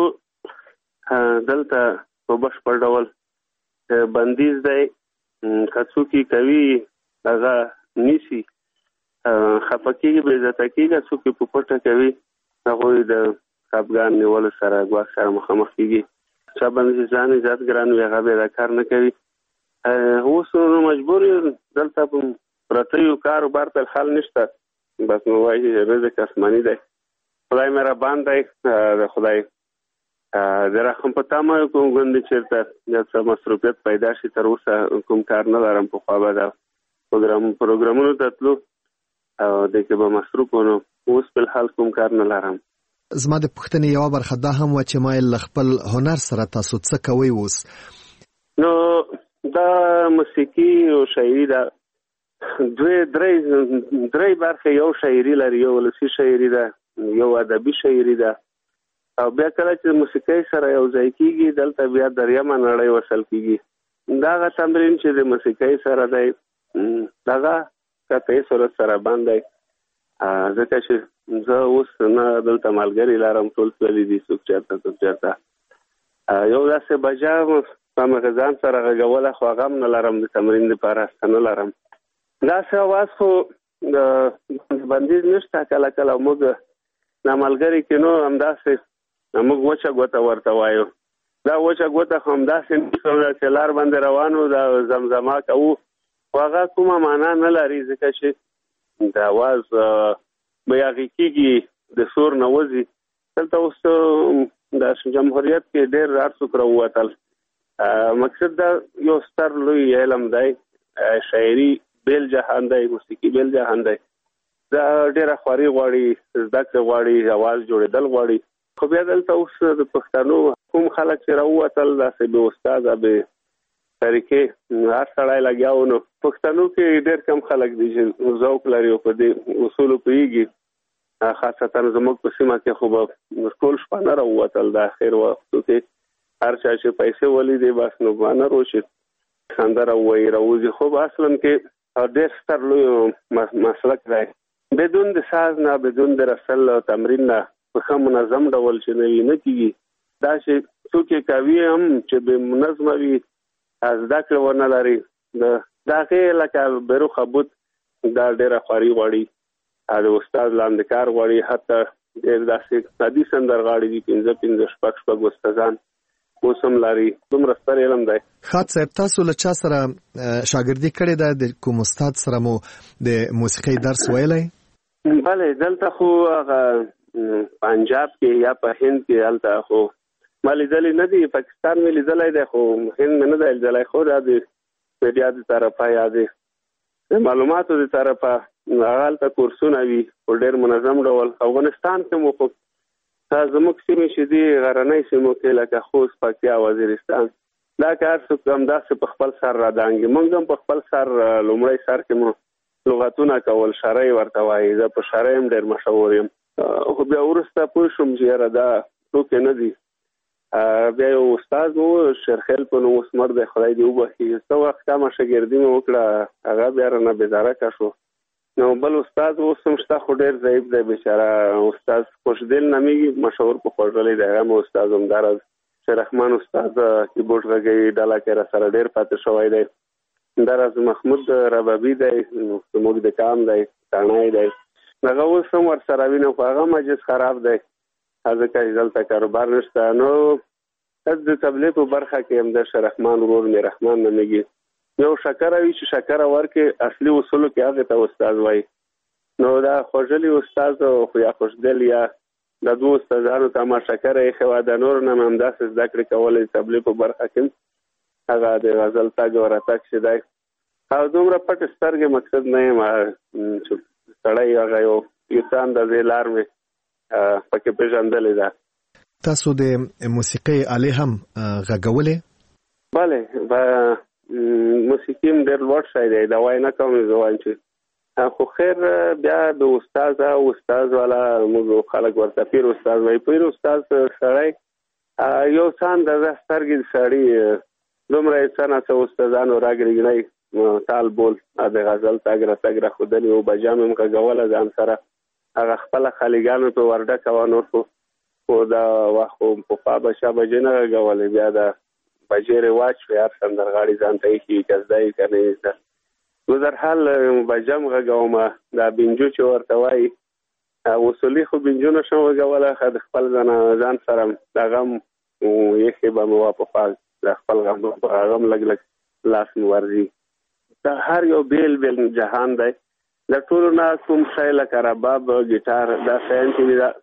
دلته په بشپړ ډول بندیز دی که څوک یې کوي هغه نیسي خفه کېږي بې عزته کېږي څوک یې په پټه کوي هغوی د خفګان نیولو سره ګواښ سره مخامخ کېږي چا باندې ځان عزت ګران وي هغه بې دا کار نه کوي اوس نو مجبور یو دلته په پرتیو کاروبار ته حل نشته بس نو وایي رزق آسماني دی خدای مهربان دی د خدای د رحم په تمه کوم غوندې چېرته یو څه مصروفیت پیدا شي تر اوسه کوم کار نه لرم پخوا به د پروګرامونو ته تلو او دې کې به مصروف وو نو اوس فلحال کوم کار نه لرم زما د پوښتنې یوه برخه دا هم وه چې ما له خپل هنر سره تاسو څه کوئ اوس نو دا موسیقي او شاعري ده درې برخې یو شاعري لري یو ولسي شاعري ده یو ادبي شاعري ده او بیا کله چې موسیقۍ سره یو ځای کېږي دلته بیا دریمه نړۍ وصل کېږي دغه تمرین چې د موسیقۍ سره دی دغه قطعي صورت سره بند دی ځکه چې زه اوس نه دلته ملګري لرم ټول تللي دي څوک چېرته یو داسې بجا په مخه ځان سره غږوله خو هغه هم نه لرم د تمرین دپاره هسته نه لرم داسې اواز خو بندیز نشته کله کله موږ دا ملګري کې نو همداسې موږ وچه ګوته ورته وایو دا وچه ګوته خو همداسې چې لار باندې روانو دا زمزمه کوو خو هغه کومه معنا نه لري ځکه چې د اواز بیاغي کېږي د سور نه وځي دلته اوس د جمهوریت کې ډېر هر څوک راووتل مقصد دا یو ستر لوی علم دی شاعري بیل جهان دی موسیقي بیل جهان دی دا ډېره خواري غواړي زده کړه غواړي اواز جوړېدل غواړي خو بیا دلته اوس د پښتنو کوم خلک چې راووتل داسې بې استاده بې طریقې هر سړی لګیا و نو پښتنو کې ډېر کم خلک دي چې ذوق لري او په دې اصولو پوهېږي خاصتا زموږ په سیمه کې خو به ټول شپه نه راووتل د اخر وختو کې هر چا چې پیسې ولیدې بس نو به نه روشي سندره ووایي راوځي خو به اصلا کې ډېر ستر لوی مسلک دی بدون د ساز نه بدون د رسل تمرین نه په ښه منظم ډول چې نه کېږي. دا چې څوک یې کوي هم چې بې منظمه وي، زده کړه ونه لري، د هغې لکه بروخه بوت دا ډېره خواري غواړي، د استاد لاندې کار غواړي. حتی ډېر داسې عادي سندرغاړي دي 5 شپږ استادان اوس هم لري. دومره ستر علم دی. خاد صاحب، تاسو له چا سره شاګردي کړې ده؟ د کوم استاد سره مو د موسیقۍ درس ویلی؟ بله، دلته خو هغه پنجاب کې یا په هند کې هلته خو ما لیدلی نه دي. پاکستان مې لیدلی دی خو هند مې نه دی لیدلی. خو دا د میډیا د طرفه یا د معلوماتو د طرفه هغه هلته کورسونه وي په ډېر منظم ډول. افغانستان کې مو خو زموږ سیمې چې دي غرنۍ سیمو کې لکه خوست، پکتیا، وزیرستان، دا کار څوک همداسې په خپل سر رادانګي. موږ هم په خپل سر لومړی سر کې مو لغتونه کول، شرعي ورته وایي. زه په شرعي هم ډېر مشهور یم. خو بیا وروسته پوه شوم چې یاره دا ټوکې نه دي. بیا یو استاد مو شیرخیل په نوم اسمر دی، خدای دې وبخښي، څه وخت کمه شاګردي مې وکړه، هغه بیا رانه بېدارکه شو. نو بل استاد اوس هم شته خو ډېر ضعیف دی بیچاره. استاد خوشدل نومیږي، مشهور په خوږلی دی. هغه مو استاد همداراز شیررحمان استاد کیبورډ غږوي، ډله کې راسره ډېر پاتې شوی دی. همداراز محمود ربابي دی، زموږ د کام دی، تڼی دی. هغه اوس هم ورسره وینم خو هغه مجلس خراب دی، ځکه چې دلته کاروبار نشته. نو د تبلیغ په برخه کې هم د شیررحمان ورور مې رحمان نومیږي. یو شکره وي چې شکره ورکې اصلي اصولو کې هغې ته استاد وایي. نو دا خوږلی استاد خو یا خوشدل یا د دوه استادانو ته ما شکره ایښې وه. د نورو نه مې همداسې زده کړې کولی تبلیغ په برخه کې هغه د غزل تګ او راتګ چې دی. او دومره پټ سترګې مقصد نه یم چې سړی هغه یو څه اندازې لار مې پکې پېژندلې ده. تاسو د موسیقۍ آلې هم غږولې؟ بله، موسیقي هم ډېر لوړ شی دی، دا وایي نه کوم زه وایم چې خو خیر بیا د استاد او استاد والا موږ خلک ورته پیر استاد وایي. پیر استاد سړی یو څه اندازه سترګې د سړي دومره یې څه ناڅه استادانو راګرېږنی تال بول د غزل تګ راتګ راښودلي و. بجا مې هم غږوله ځان سره، هغه خپله خالیګانو ته ورډکه وه. نور خو دا وخت خو پخوا به چا بجې نه غږولې. بیا د بجې رواج شوی، هر سندرغاړي ځان ته ایښي که زده یې که نه یې زده. نو در حال بجه هم غږومه. دا بینجو چې ورته وایي اصولي خو بینجو نه شم غږولی، د خپل ځان سره هغه هم ایښې به مې وه پخوا، د خپل هغه هم لږ لږ لاس مې ورځي. دا هر یو بیل بیل جهان دی. د ټولو نه کوم شی لکه رباب، ګیټار، دا شیان چې دا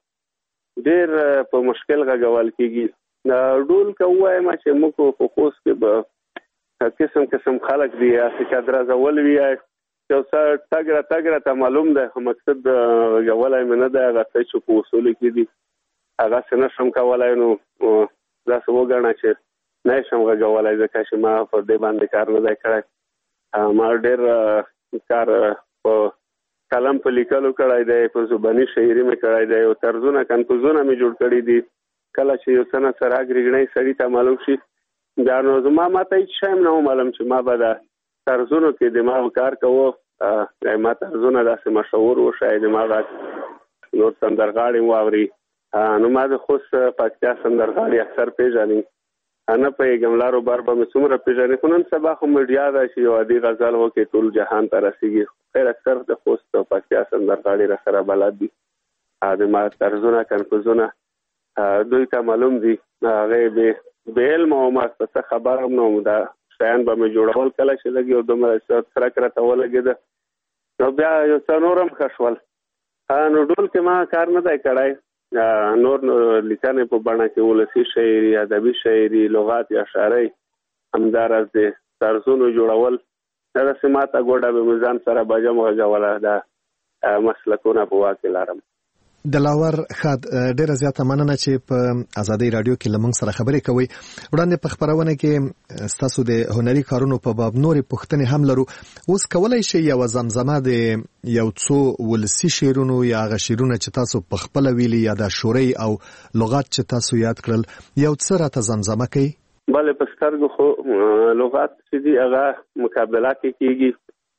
ډېر په مشکل غږول کېږي. ډول که ووایم چې موږ په خوست کې به قسم قسم خلک دي، هسې که درزول وي یو څه تګ راتګ راته معلوم دی، خو مقصد غږولی مې نه دی. هغه څه چې په اصولو کې دي هغسې نه شم کولی. نو داسې وګڼه چې نه یې شم غږولی، ځکه چې ما په دې باندې کار نه دی کړی. ما ډېر کار په قلم په لیکلو کړی دی، په زباني شاعري مې کړی دی، او طرزونه کنفوزونه مې جوړ کړي دي. کله چې یو څه نه څه راګرېږنی سړي ته معلوم شي، بیا نو زما ماته هېڅ شی هم نه و معلوم چې ما به د طرزونو کې دماغ کار کوو. ما طرزونه داسې مشهور و، شاید ما غږ نور سندرغاړي واوري. نو ما د خوست پکتیا سندرغاړي اکثر پېژني، نه پوهېږم لارو بار به مې څومره پېژني. خو نن سبا خو میډیا ده چې یو عادي غزل وکړي ټول جهان ته رسېږي. خیر اکثر د خوست او پکتیا سندرغاړي راسره بلد دي. د ما طرزونه کنفوزونه دوی ته معلوم دي. هغې بې علمه وم، څه خبر هم نه وم. دا شیان به مې جوړول کله چې لږ یو دومره څرک راته ولګېده. نو بیا یو څه نور هم ښه شول. نو ډول کې ما کار نه دی کړی. نور لیکنې په بڼه کې ولسي شاعري، ادبي شاعري، لغات یا شاعرۍ، همداراز د طرزونو جوړول. دا داسې ما ته ګوډه به مې ځان سره بجه م غږوله. دا مسلکونه په واک کې لرم. دلاور خاد، ډیره زیاته مننه چې په ازادي رادیو کې لمنګ سره خبرې کوي. وړاندې په خبرونه کې ستاسو د هنري کارونو په باب نورې پوښتنې هم لرو. اوس کولای شئ یو زمزمه د یو څو ولسي شعرونو یا هغه شعرونه چې تاسو په خپل ویلي یا د شورۍ او لغات چې تاسو یاد کړل یو څه راته زمزمه کړئ؟ بله، په سترګو خو لغات چې دي هغه مقابله کې کېږي.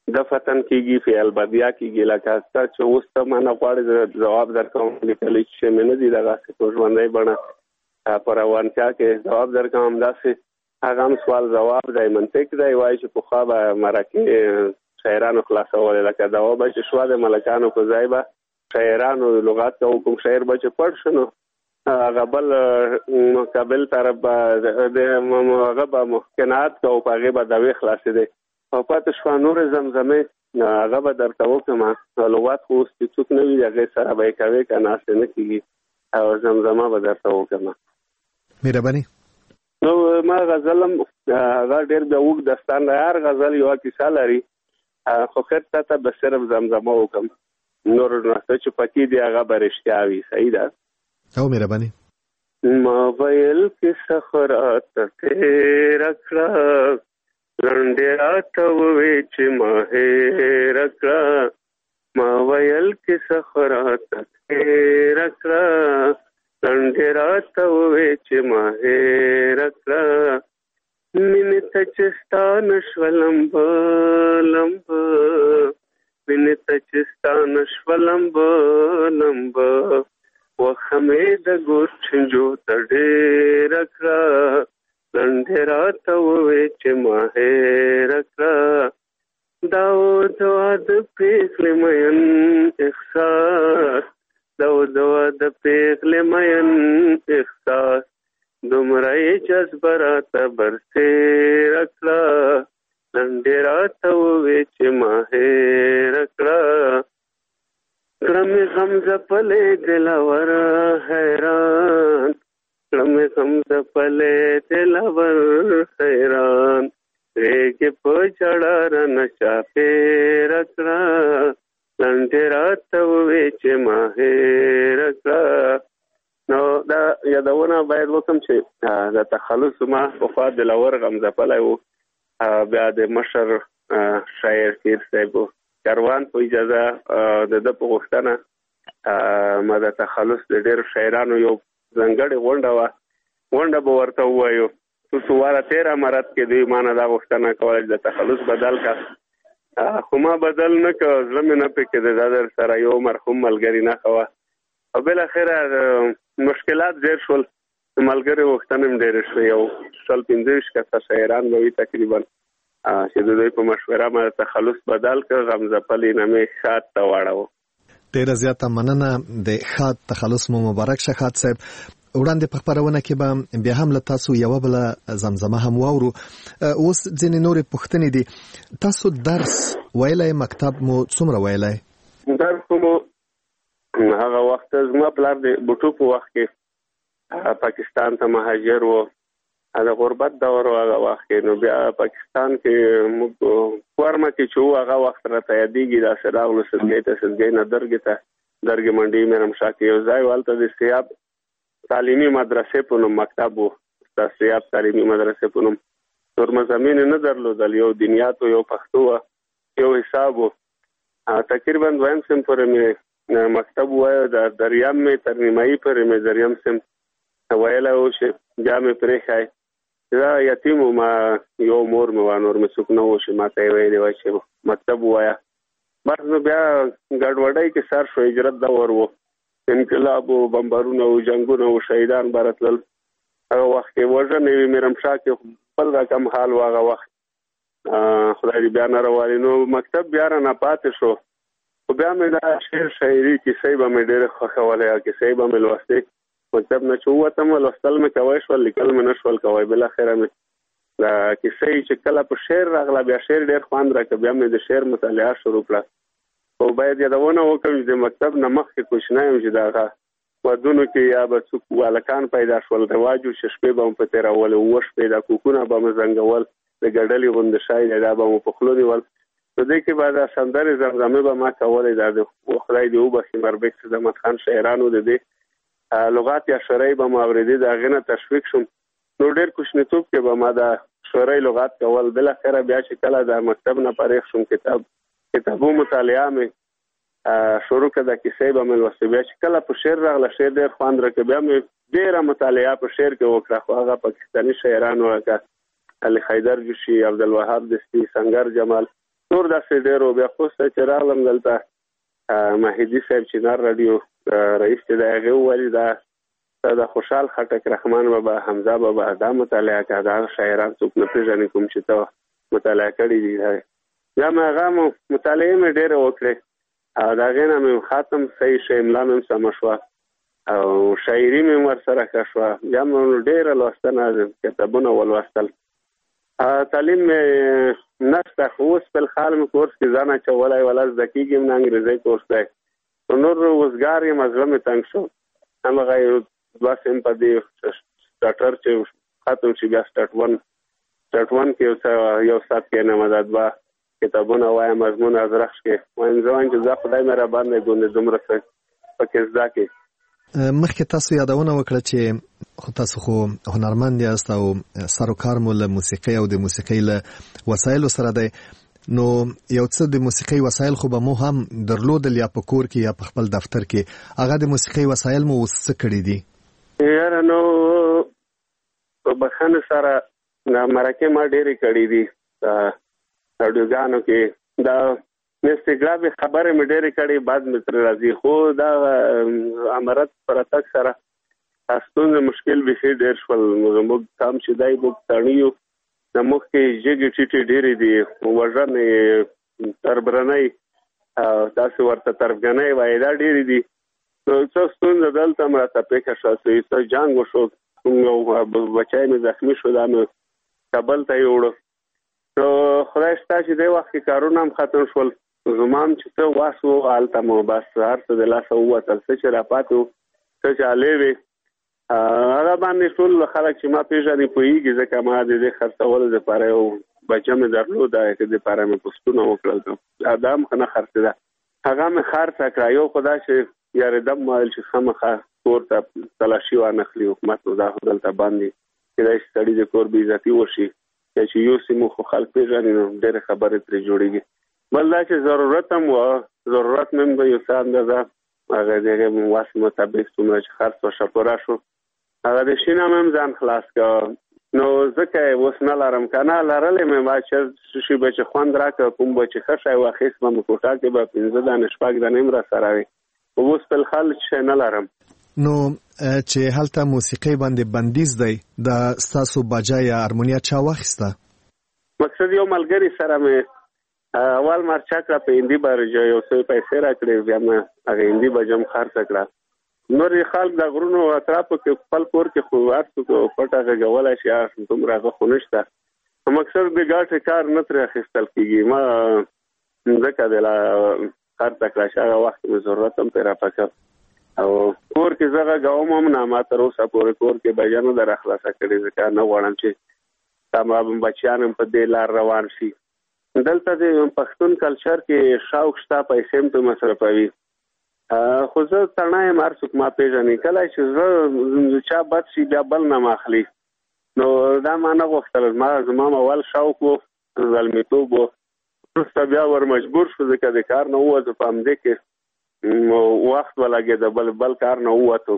د فتن کیږي فعل بدیا کیږي لکه تا چې اوس ته مانه غواړي جواب درکوم لیکلی چې مې نه دي دغسې په ژوندۍ بڼه په روانتیا کې جواب درکوم داسې هغه هم سوال جواب دی منطق دی وایي چې پخوا به مرکې شاعرانو خلاصولې لکه دوا به چې شوه د ملکانو په ځای به شاعرانو لغات ته کوم شاعر به چې پړ شو نو هغه بل مقابل طرف به هغه به محکنات کوو په هغې به دوې خلاصېدې او پاتې شوه نورې زمزمې هغه به درته وکړم لغات خو اوس چې څوک نه وي هغې سره به یې کوې که ناستې نه کېږي او زمزمه به درته وکړم. مهرباني. نو ما غزل هم هغه ډېر بیا اوږد داستان دی. هر غزل یوه کیسه لري خو خیر تا ته به صرف زمزمه وکړم نور نسته چې پکې دی هغه به رښتیا وي. صحیح ده؟ او مهرباني. ما ویل کې سخراته تېره کړه لنډې راته ووې چې ما هېره کړه ما ویل کې سخراته تېره کړه لنډې راته ووې چې ما هېره کړه مینې ته چې ستا نه شوه لمبه لمبه مینې ته چې ستا نه شوه لمبه لمبه وخه مې د ګوت چنجو ته ډېره کړه لنډې راته ووې چې ما هېره کړه دا دوا د پېغلې مین احساس دا دوا د پېغلې مین احساس دومره یې جذبه راته برسېره کړه لنډې راته ووې چې ما هېره کړه کړه مې غم ځپلی دلور حیران کړه مې غم ځپلی دلور حیران ریږې په ژړا رانه چاپېره کړه لنډې راته ووې چې ما هېره کړه. نو دا یادونه باید وکړم چې د تخلص ما پخوا دلور غم ځپلی و بیا د مشر شاعر پیر صاحب کاروان په اجازه د ده په غوښتنه ما د تخلص د ډېرو شاعرانو یو ځانګړې غونډه وه غونډه به ورته ووایو څو واره تېره مرض کې دوی ما نه دا غوښتنه کوله چې د تخلص بدل کړه خو ما بدل نه کړه زړه مې نه پکېده دا در سره یو مرحوم ملګري نښه وه او بالاخره مشکلات ډېر شول ملګري غوښتنې هم ډېرې شوې یو 125 کسه شاعران به وي تقریبا چې د دوی په مشوره ما تخلص بدل کړ غمزپلي نامې ښاد ته واړو. ډېره زیاته مننه د ښاد تخلص مو مبارک شه ښاد صاحب. وړاندې په خپرونه کې به بیا هم له تاسو یوه بله زمزمه هم واورو. اوس ځینې نورې پوښتنې دي. تاسو درس ویلی مکتب مو څومره ویلی؟ درس مو هغه وخت زما پلار د بوټو په وخت کې پاکستان ته مهاجر و د غربت دور هغه وخت کې نو بیا پاکستان کې موږ کورمه کې چې هغه وخت راته یادېږي داسې راغلو سلګۍ ته سلګۍ نه درګې ته درګې منډۍ مېرمشاه کې یو ځای هلته د سیاب تعلیمي مدرسې په نوم مکتب و د سیاب تعلیمي مدرسې په نوم نور مضامین یې نه درلودل یو دینیات و یو پښتو و یو حساب و تقریبا دویم سم پورې مې مکتب ووایه د دریم مې تر نیمایي پورې مې دریم سم ویلی و چې بیا مې پرېښی دا یتیم و ما یو مور مې وه نور مې څوک نه و چې ما ته یې ویلې وه چې مکتب ووایه بس نو بیا ګډوډۍ کې سر شو هجرت دور و انقلاب و بمبارونه و جنګونه و شهیدان به راتلل هغه وخت کې وژنې وې میرمشاه کې بل رقم حال و هغه وخت خدای دې بیا نه راولي نو مکتب بیا رانه پاتې شو خو بیا مې دا شعر شاعري کیسې به مې ډېرې خوښولې او کیسې به مې لوستې مکتب نه چې ووتم لوستل مې کوی شول لیکل مې نه شول کوی بالاخره مې دا کیسې چې کله په شعر راغله بیا شعر ډېر خوند راکړه بیا مې د شعر مطالعه شروع کړه خو باید یادونه وکړم چې د مکتب نه مخکې کوشنی یم چې دغه ودونو کې یا به څوک هلکان پیدا شول رواج و چې شپې به مو په تېرولې اووه شپې دا کوکونه به مو زنګول د ګډلې غوندې شی دی دا به مو په خوله نیول په دې کې به دا سندرې زمزمې به ما کولې دا د خدای دې وبخښي مربیک صدمت خان شاعرانو د دې لغات یا شرعي به مو اورېدې د هغې نه تشویق شوم نو ډېر کوچنیتوب کې به ما دا شرعي لغات کول بالاخره بیا چې کله د مکتب نه فارغ شوم کتابو مطالعه مې شروع کړه د کیسې به مې لوستې بیا چې کله په شعر راغله شعر ډېر خوند راکړه بیا مې ډېره مطالعه په شعر کې وکړه خو هغه پاکستاني شاعرانو لکه علي حیدر جوشي عبدالوهاب دستي سنگر جمال نور داسې ډېر بیا خوسته چې راغلم دلته مهدي صاحب چنار رادیو رئیس چې دی هغې وویل دا د خوشحال خټک رحمان بابا حمزه بابا دا مطالعه کړه دا شاعران څوک نه پېژني کوم چې ته مطالعه کړي دي بیا مې هغه مطالعې مې ډېرې وکړې او د هغې نه مې خاتم صحیح شه املا مې هم سمه شوه او شاعري مې ورسره ښه شوه بیا مې ډېره لوستنه کتابونه ولوستل تعلیم مې نشته خو اوس په الحال مې کورس کې ځان اچولی ولا زده کېږم نه انګریزي کورس دی خو نور وزګار یم زړه مې تنګ شو همغه یو 2 سیم په دې سټارټر چې ختم شي بیا سټارټ 1 کې یو ساعت کې نه مدد با کتابونه وایم مضمون از رخص کې وایم ځوان چې ځا خدای مې را باندې ګوندې دومره څه پکې زده کې مخکې تاسو یادونه وکړه چې خو تاسو خو هنرمند یاست او سر و کار مو له موسیقۍ او د موسیقۍ له وسایلو سره دی نو یو څه د موسیقۍ وسایل خو به مو هم درلودل یا په کور کې یا په خپل دفتر کې هغه د موسیقۍ وسایل مو اوس څه کړي دي یاره نو په بخښنې سره مرکې ما ډېرې کړي دي راډیوګانو کې دا انستګرام خبرې مې ډېرې کړي بعد مې ترې راځي خو دا امارت پر تک سره ستونزې مشکل بیخي ډېر شول زموږ کام چې دی موږ تڼي یو زموږ کې جګې ټیټې ډېرې دي وژنې تربرنۍ داسې ورته تربګنۍ وایي دا ډېرې دي نو څه ستونزه دلته هم راته پېښه شوه څه جنګ وشو یو بچی مې زخمي شو دا مې کابل ته یوړو نو خدای شته چې دی وخت کې کارونه هم ختم شول زما هم چې څه واس و هلته مو بس هر څه د لاسه ووتل څه چې راپاتې و څه چې هلې وې هغه باندې ټول خلک چې ما پېژني پوهېږي ځکه ما د دې خرڅولو دپاره یو بچه مې درلوده هغې دپاره مې پوسټونه وکړل دا هم ښه نه خرڅېده هغه مې خرڅه کړه یو خو دا چې یارېدم ویل چې خامخا کور ته تلاشي وانخلي حکومت نو دا خو دلته باندې کېدای شي سړي د کور بې عزتي وشي چې یو سیمو خو خلک پېژني نو ډېرې خبرې ترې جوړېږي بل دا چې ضرورت هم و ضرورت مې هم به یو څه اندازه هغه د هغې واس مطابق څومره چې خرڅ وشه پوره شو هغه د شي نه مې هم ځان خلاص کړه نو ځکه یې اوس نه لرم که نه لرلی مې ما چې شي به چې خوند راکړه کوم به چې ښه شی واخیست به مې کوټه کې به 15 دانې 6 دانې هم راسره وي اوس په الحال شی نه لرم نو چې هلته موسیقۍ باندې بندیز دی دا ستاسو باجا یا هارمونیا چا واخیسته مقصد یو ملګري سره مې اول مرچا کړه په هندي باندې یو څه پیسې راکړې بیا مې هغه هندي بجم خرڅ کړه نور خلک د غرونو اطرافو کې خپل کور کې خو ورته پټه غوولای شي دومره خو نشته مقصد د ګاټه کار نه تر اخیستل کېږي ما ځکه د خرڅ کړه چې هغه وخت مې ضرورت هم پیرا پکړ او کور کې زغه غوم هم نه ما تر اوسه پورې کور کې بجانو در اخلاصه کړي ځکه نه غواړم چې تمام بچیان په دې لار روان شي دلته د پښتون کلچر کې شوق شته پیسې هم ته مصرفوي خو زه تڼه یم هر څوک ما پېژني کله چې زه چا بد شي بیا بل نه ماخلي نو دا ما نه غوښتل زما اول شوق و زلمیتوب و وروسته بیا ور مجبور شو ځکه د کار نه ووځو په همدې کې وخت ولګېده بل کار نه ووتو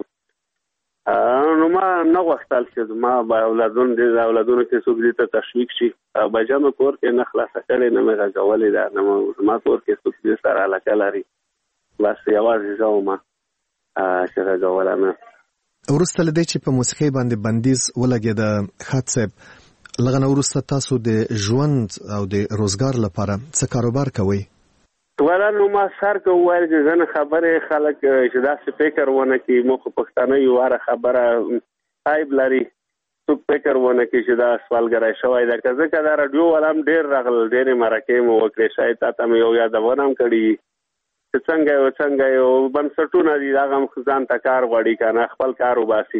نو ما نه غوښتل چې زما اولادونو کې څوک دې ته تشویق شي بجه مې کور کې نه خلاصه کړې نه مې غږولې ده نه زما کور کې څوک دې سره علاقه لري بس یوازې زه وم چې غږوله مې وروسته له دې چې په موسیقۍ باندې بندیز ولګېده ښاد صاحب لږ نه وروسته تاسو د ژوند او د روزګار لپاره څه کاروبار کوئ ولا نو ما سر کو وایي چې زنه خبره خلک چې داسې فکر ونه کوي مخ پښتانه یو واره خبره عیب لري څوک فکر ونه کوي چې دا سوالګرای شوی دا ځکه دا رادیو ولهم ډېر راغل ډېرې مرکې مو وکړې شاید تاسو مې یو یادونه هم کړي چې څنګه یو بنسټونه دي هغه هم ځان ته کار غواړي که نه خپل کار وباسي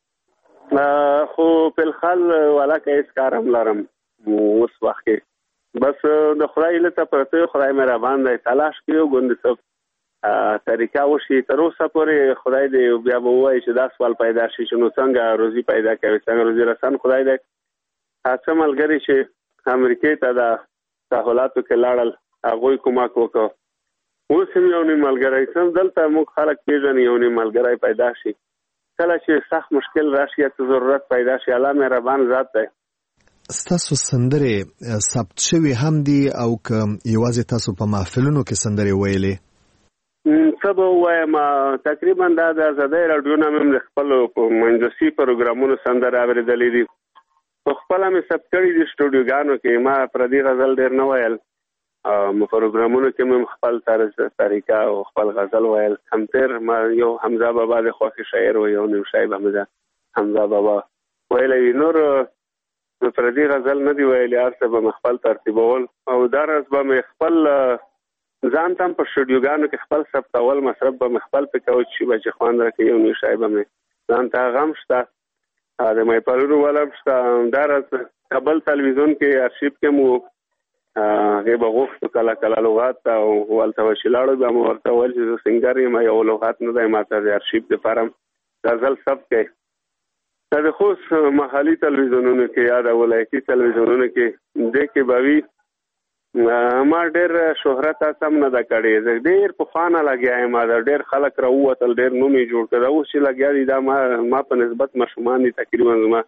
خو په الحال ولاکه هېڅ کار هم لرم اوس وخت کې بس د خدای لته پرته خدای مې را باندې تلاش کړو ګوندې څه طریقه وشي تر اوسه پورې خدای دې بیا به ووایي چې دا سوال پیدا شي چې نو څنګه روزي پیدا کوي څنګه روزي رسن خدای دې څه ملګري چې امریکې ته د تحولاتو کې لاړل هغوی کومک وکړو اوس هم یو نیم ملګری څم دلته موږ خلک پېژني یو نیم ملګری پیدا شي کله چې سخت مشکل راشي یا ضرورت پیدا شي الله مهربان ذات دی ستاسو سندرې ثبت شوي هم دي او که یوازې تاسو په محفلونو کې سندرې ویلې؟ څه به ووایم، تقریبا دا د ازادۍ راډیو نه مې د خپلو مجلسي پروګرامونو سندرې اورېدلې دي. په خپله مې ثبت کړي دي سټوډیوګانو کې. ما پردي غزل ډېر نه ویل، پروګرامونو کې مې خپل طریقه او خپل غزل ویل. همتیر ما یو حمزه بابا د خوښې شاعر و، یو نیم شای به مې د حمزه بابا ویلی وي. نور پردي غزل نه دی ویلي، هر څه به مې خپل ترتیبول او داراز به مې خپل ځان ته په سټوډیوګانو کې خپل ثبتول، مصرف به مې خپل پکول چې به چې خوند راکړي. یو نیم شای به مې ځان ته غم شته، د مایپالونو ولم شته. داراز کابل تلویزیون کې ارشیف کې مو هغې به غوښتو کله کله لغات ته او هلته به چې لاړو بیا مو ورته ویل چې زه سینګر یم، یو لغات نه دی ما ته د ارشیف دپاره غزل ثبت کړئ. دا د خوست محلي تلویزیونونو کې یا د ولایتي تلویزیونونو کې دې کې به وي. ما ډېر شهرت هڅه نه ده کړې، زه ډېر پخوا نه لګیا یم، دا ډېر خلک راووتل، ډېر نوم یې جوړ کړ. اوس چې لګیا دي دا ما په نسبت ماشومان دي، تقریبا زما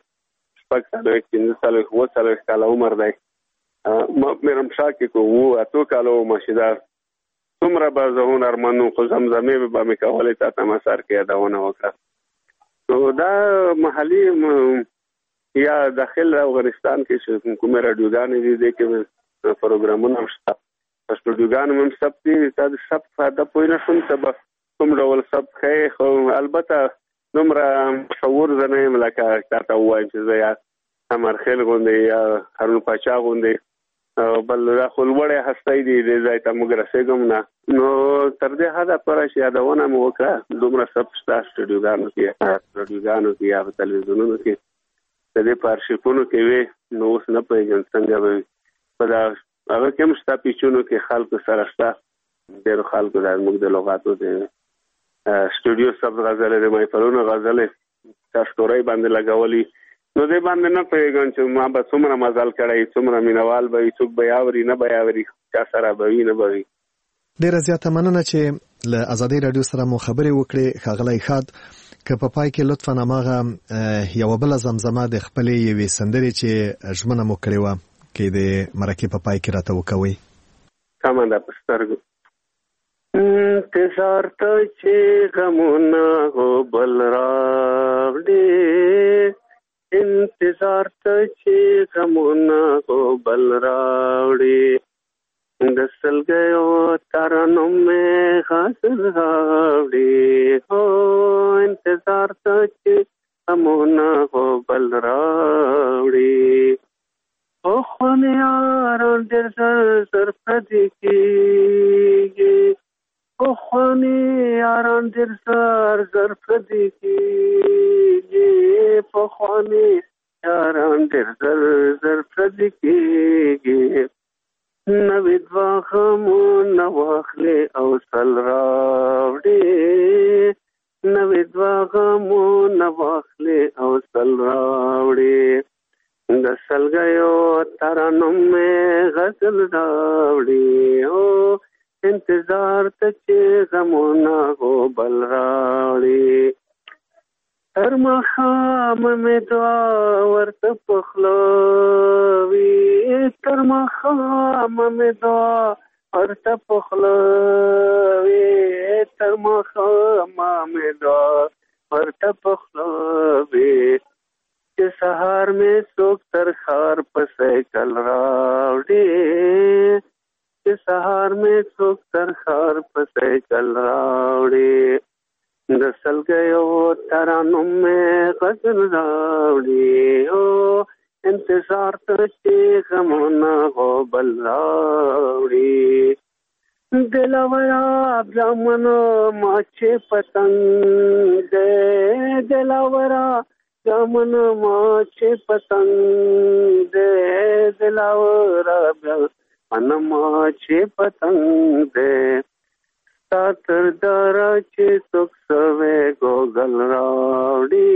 5-5 کاله عمر دی. میرمشا کې کو 8 کاله وم چې دا څومره به زه هنرمند وم، خو زمزمې به مې کولې تا ته مسار کې یادونه وکړه. نو دا محلي یا داخل افغانستان کې چې کومې راډیوګانې دي دې کې پروګرامونه هم شته، سټوډیوګانې هم ثبت دي. تا د ثبت فایده پوه نه شوم ته به کوم ډول ثبت ښیې، خو البته دومره مشهور زه نه یم لکه تا ته ووایم چې زه یا امرخیل غوندې یا هارون پاچا غوندې بل دا خو لوړې هستۍ دي، دې ځای ته موږ رسېږم نه. نو تر دې حده پوره چې یادونه مې وکړه دومره ثبت شته سټوډیوګانو کې، راډیوګانو کې یا په تلویزیونونو کې، د دې په ارشیفونو کې وې. نو اوس نه پوهېږم څنګه به وي. په دا هغه کې هم شته پیچونو کې خلکو سره شته، ډېرو خلکو دا زموږ د لغاتو د سټوډیو ثبت غزلې د محفلونو غزلې تا سټورۍ باندې لګولي. نو دې باندې نه پوهېږم چې ما به څومره مزل کړی، څومره مینوال به وي، څوک به یې اوري نه به یې اوري، چا سره به وي نه به وي. ډېره زیاته مننه چې له ازادۍ راډیو سره مو خبرې وکړې ښاغلی ښاد. که په پای کې لطفا هماغه یوه بله زمزمه د خپلې یوې سندرې چې ژمنه مو کړې وه کې د مرکې په پای کې راته وکوئ. سمه ده په سترګو. انتظار ته چې غمونه غوبل راوړي، انتظار ته چې غمونه غوبل راوړي، د سلګیو ترانو مې غزل راوړي. هو انتظار ته چې غمونه غوبل راوړي، خوانې یاران ډېر زر پردي کېږي، خوانې یاران ډېر زر پردي کېږي، خوانې یاران ډېر زر پردي کېږي. نوې دوه غمونه واخلې او سل راوړې، نوې دوه غمونه واخلې او سل راوړې، د سلګیو ترانو مې غزل راوړي. او انتظار ته چې غمونه غوبل راوړي، تر ماښامه مې دعا ورته په خوله وي، تر ماښامه مې دعا ورته په خوله وي، تر ماښامه مې دعا ورته په خوله وي، چې سهار مې څوک تر ښار په سایکل راوړي، چې سهار مې څوک تر ښار په سایکل راوړي، د سلګیو ترانو مې غزل راوړي. او انتظار ته چې غمونه غوبل راوړي، دلاورا برامنو ما چې پتنګ دی، دلاورا جامن ماچ پتنگ دے، دلاورا من ماچ پتنگ دے، ساتر دارا چی سک سوے گوگل راوڑی،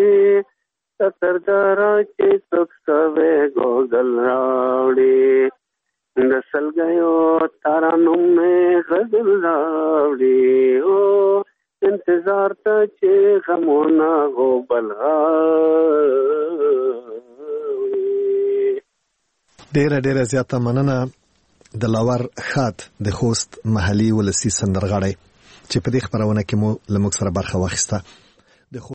ساتر دارا چی سک سوے گوگل راوڑی، دسل گیو تارانو میں غزل راوڑی. او انتظار ته چې غمونه غوبل راوړي. ډیره زیاته مننه د لاور خات د خوست محلي ولسی سندرغاړي چې په دې خبرونه کې مو لمک سره برخه واخیسته.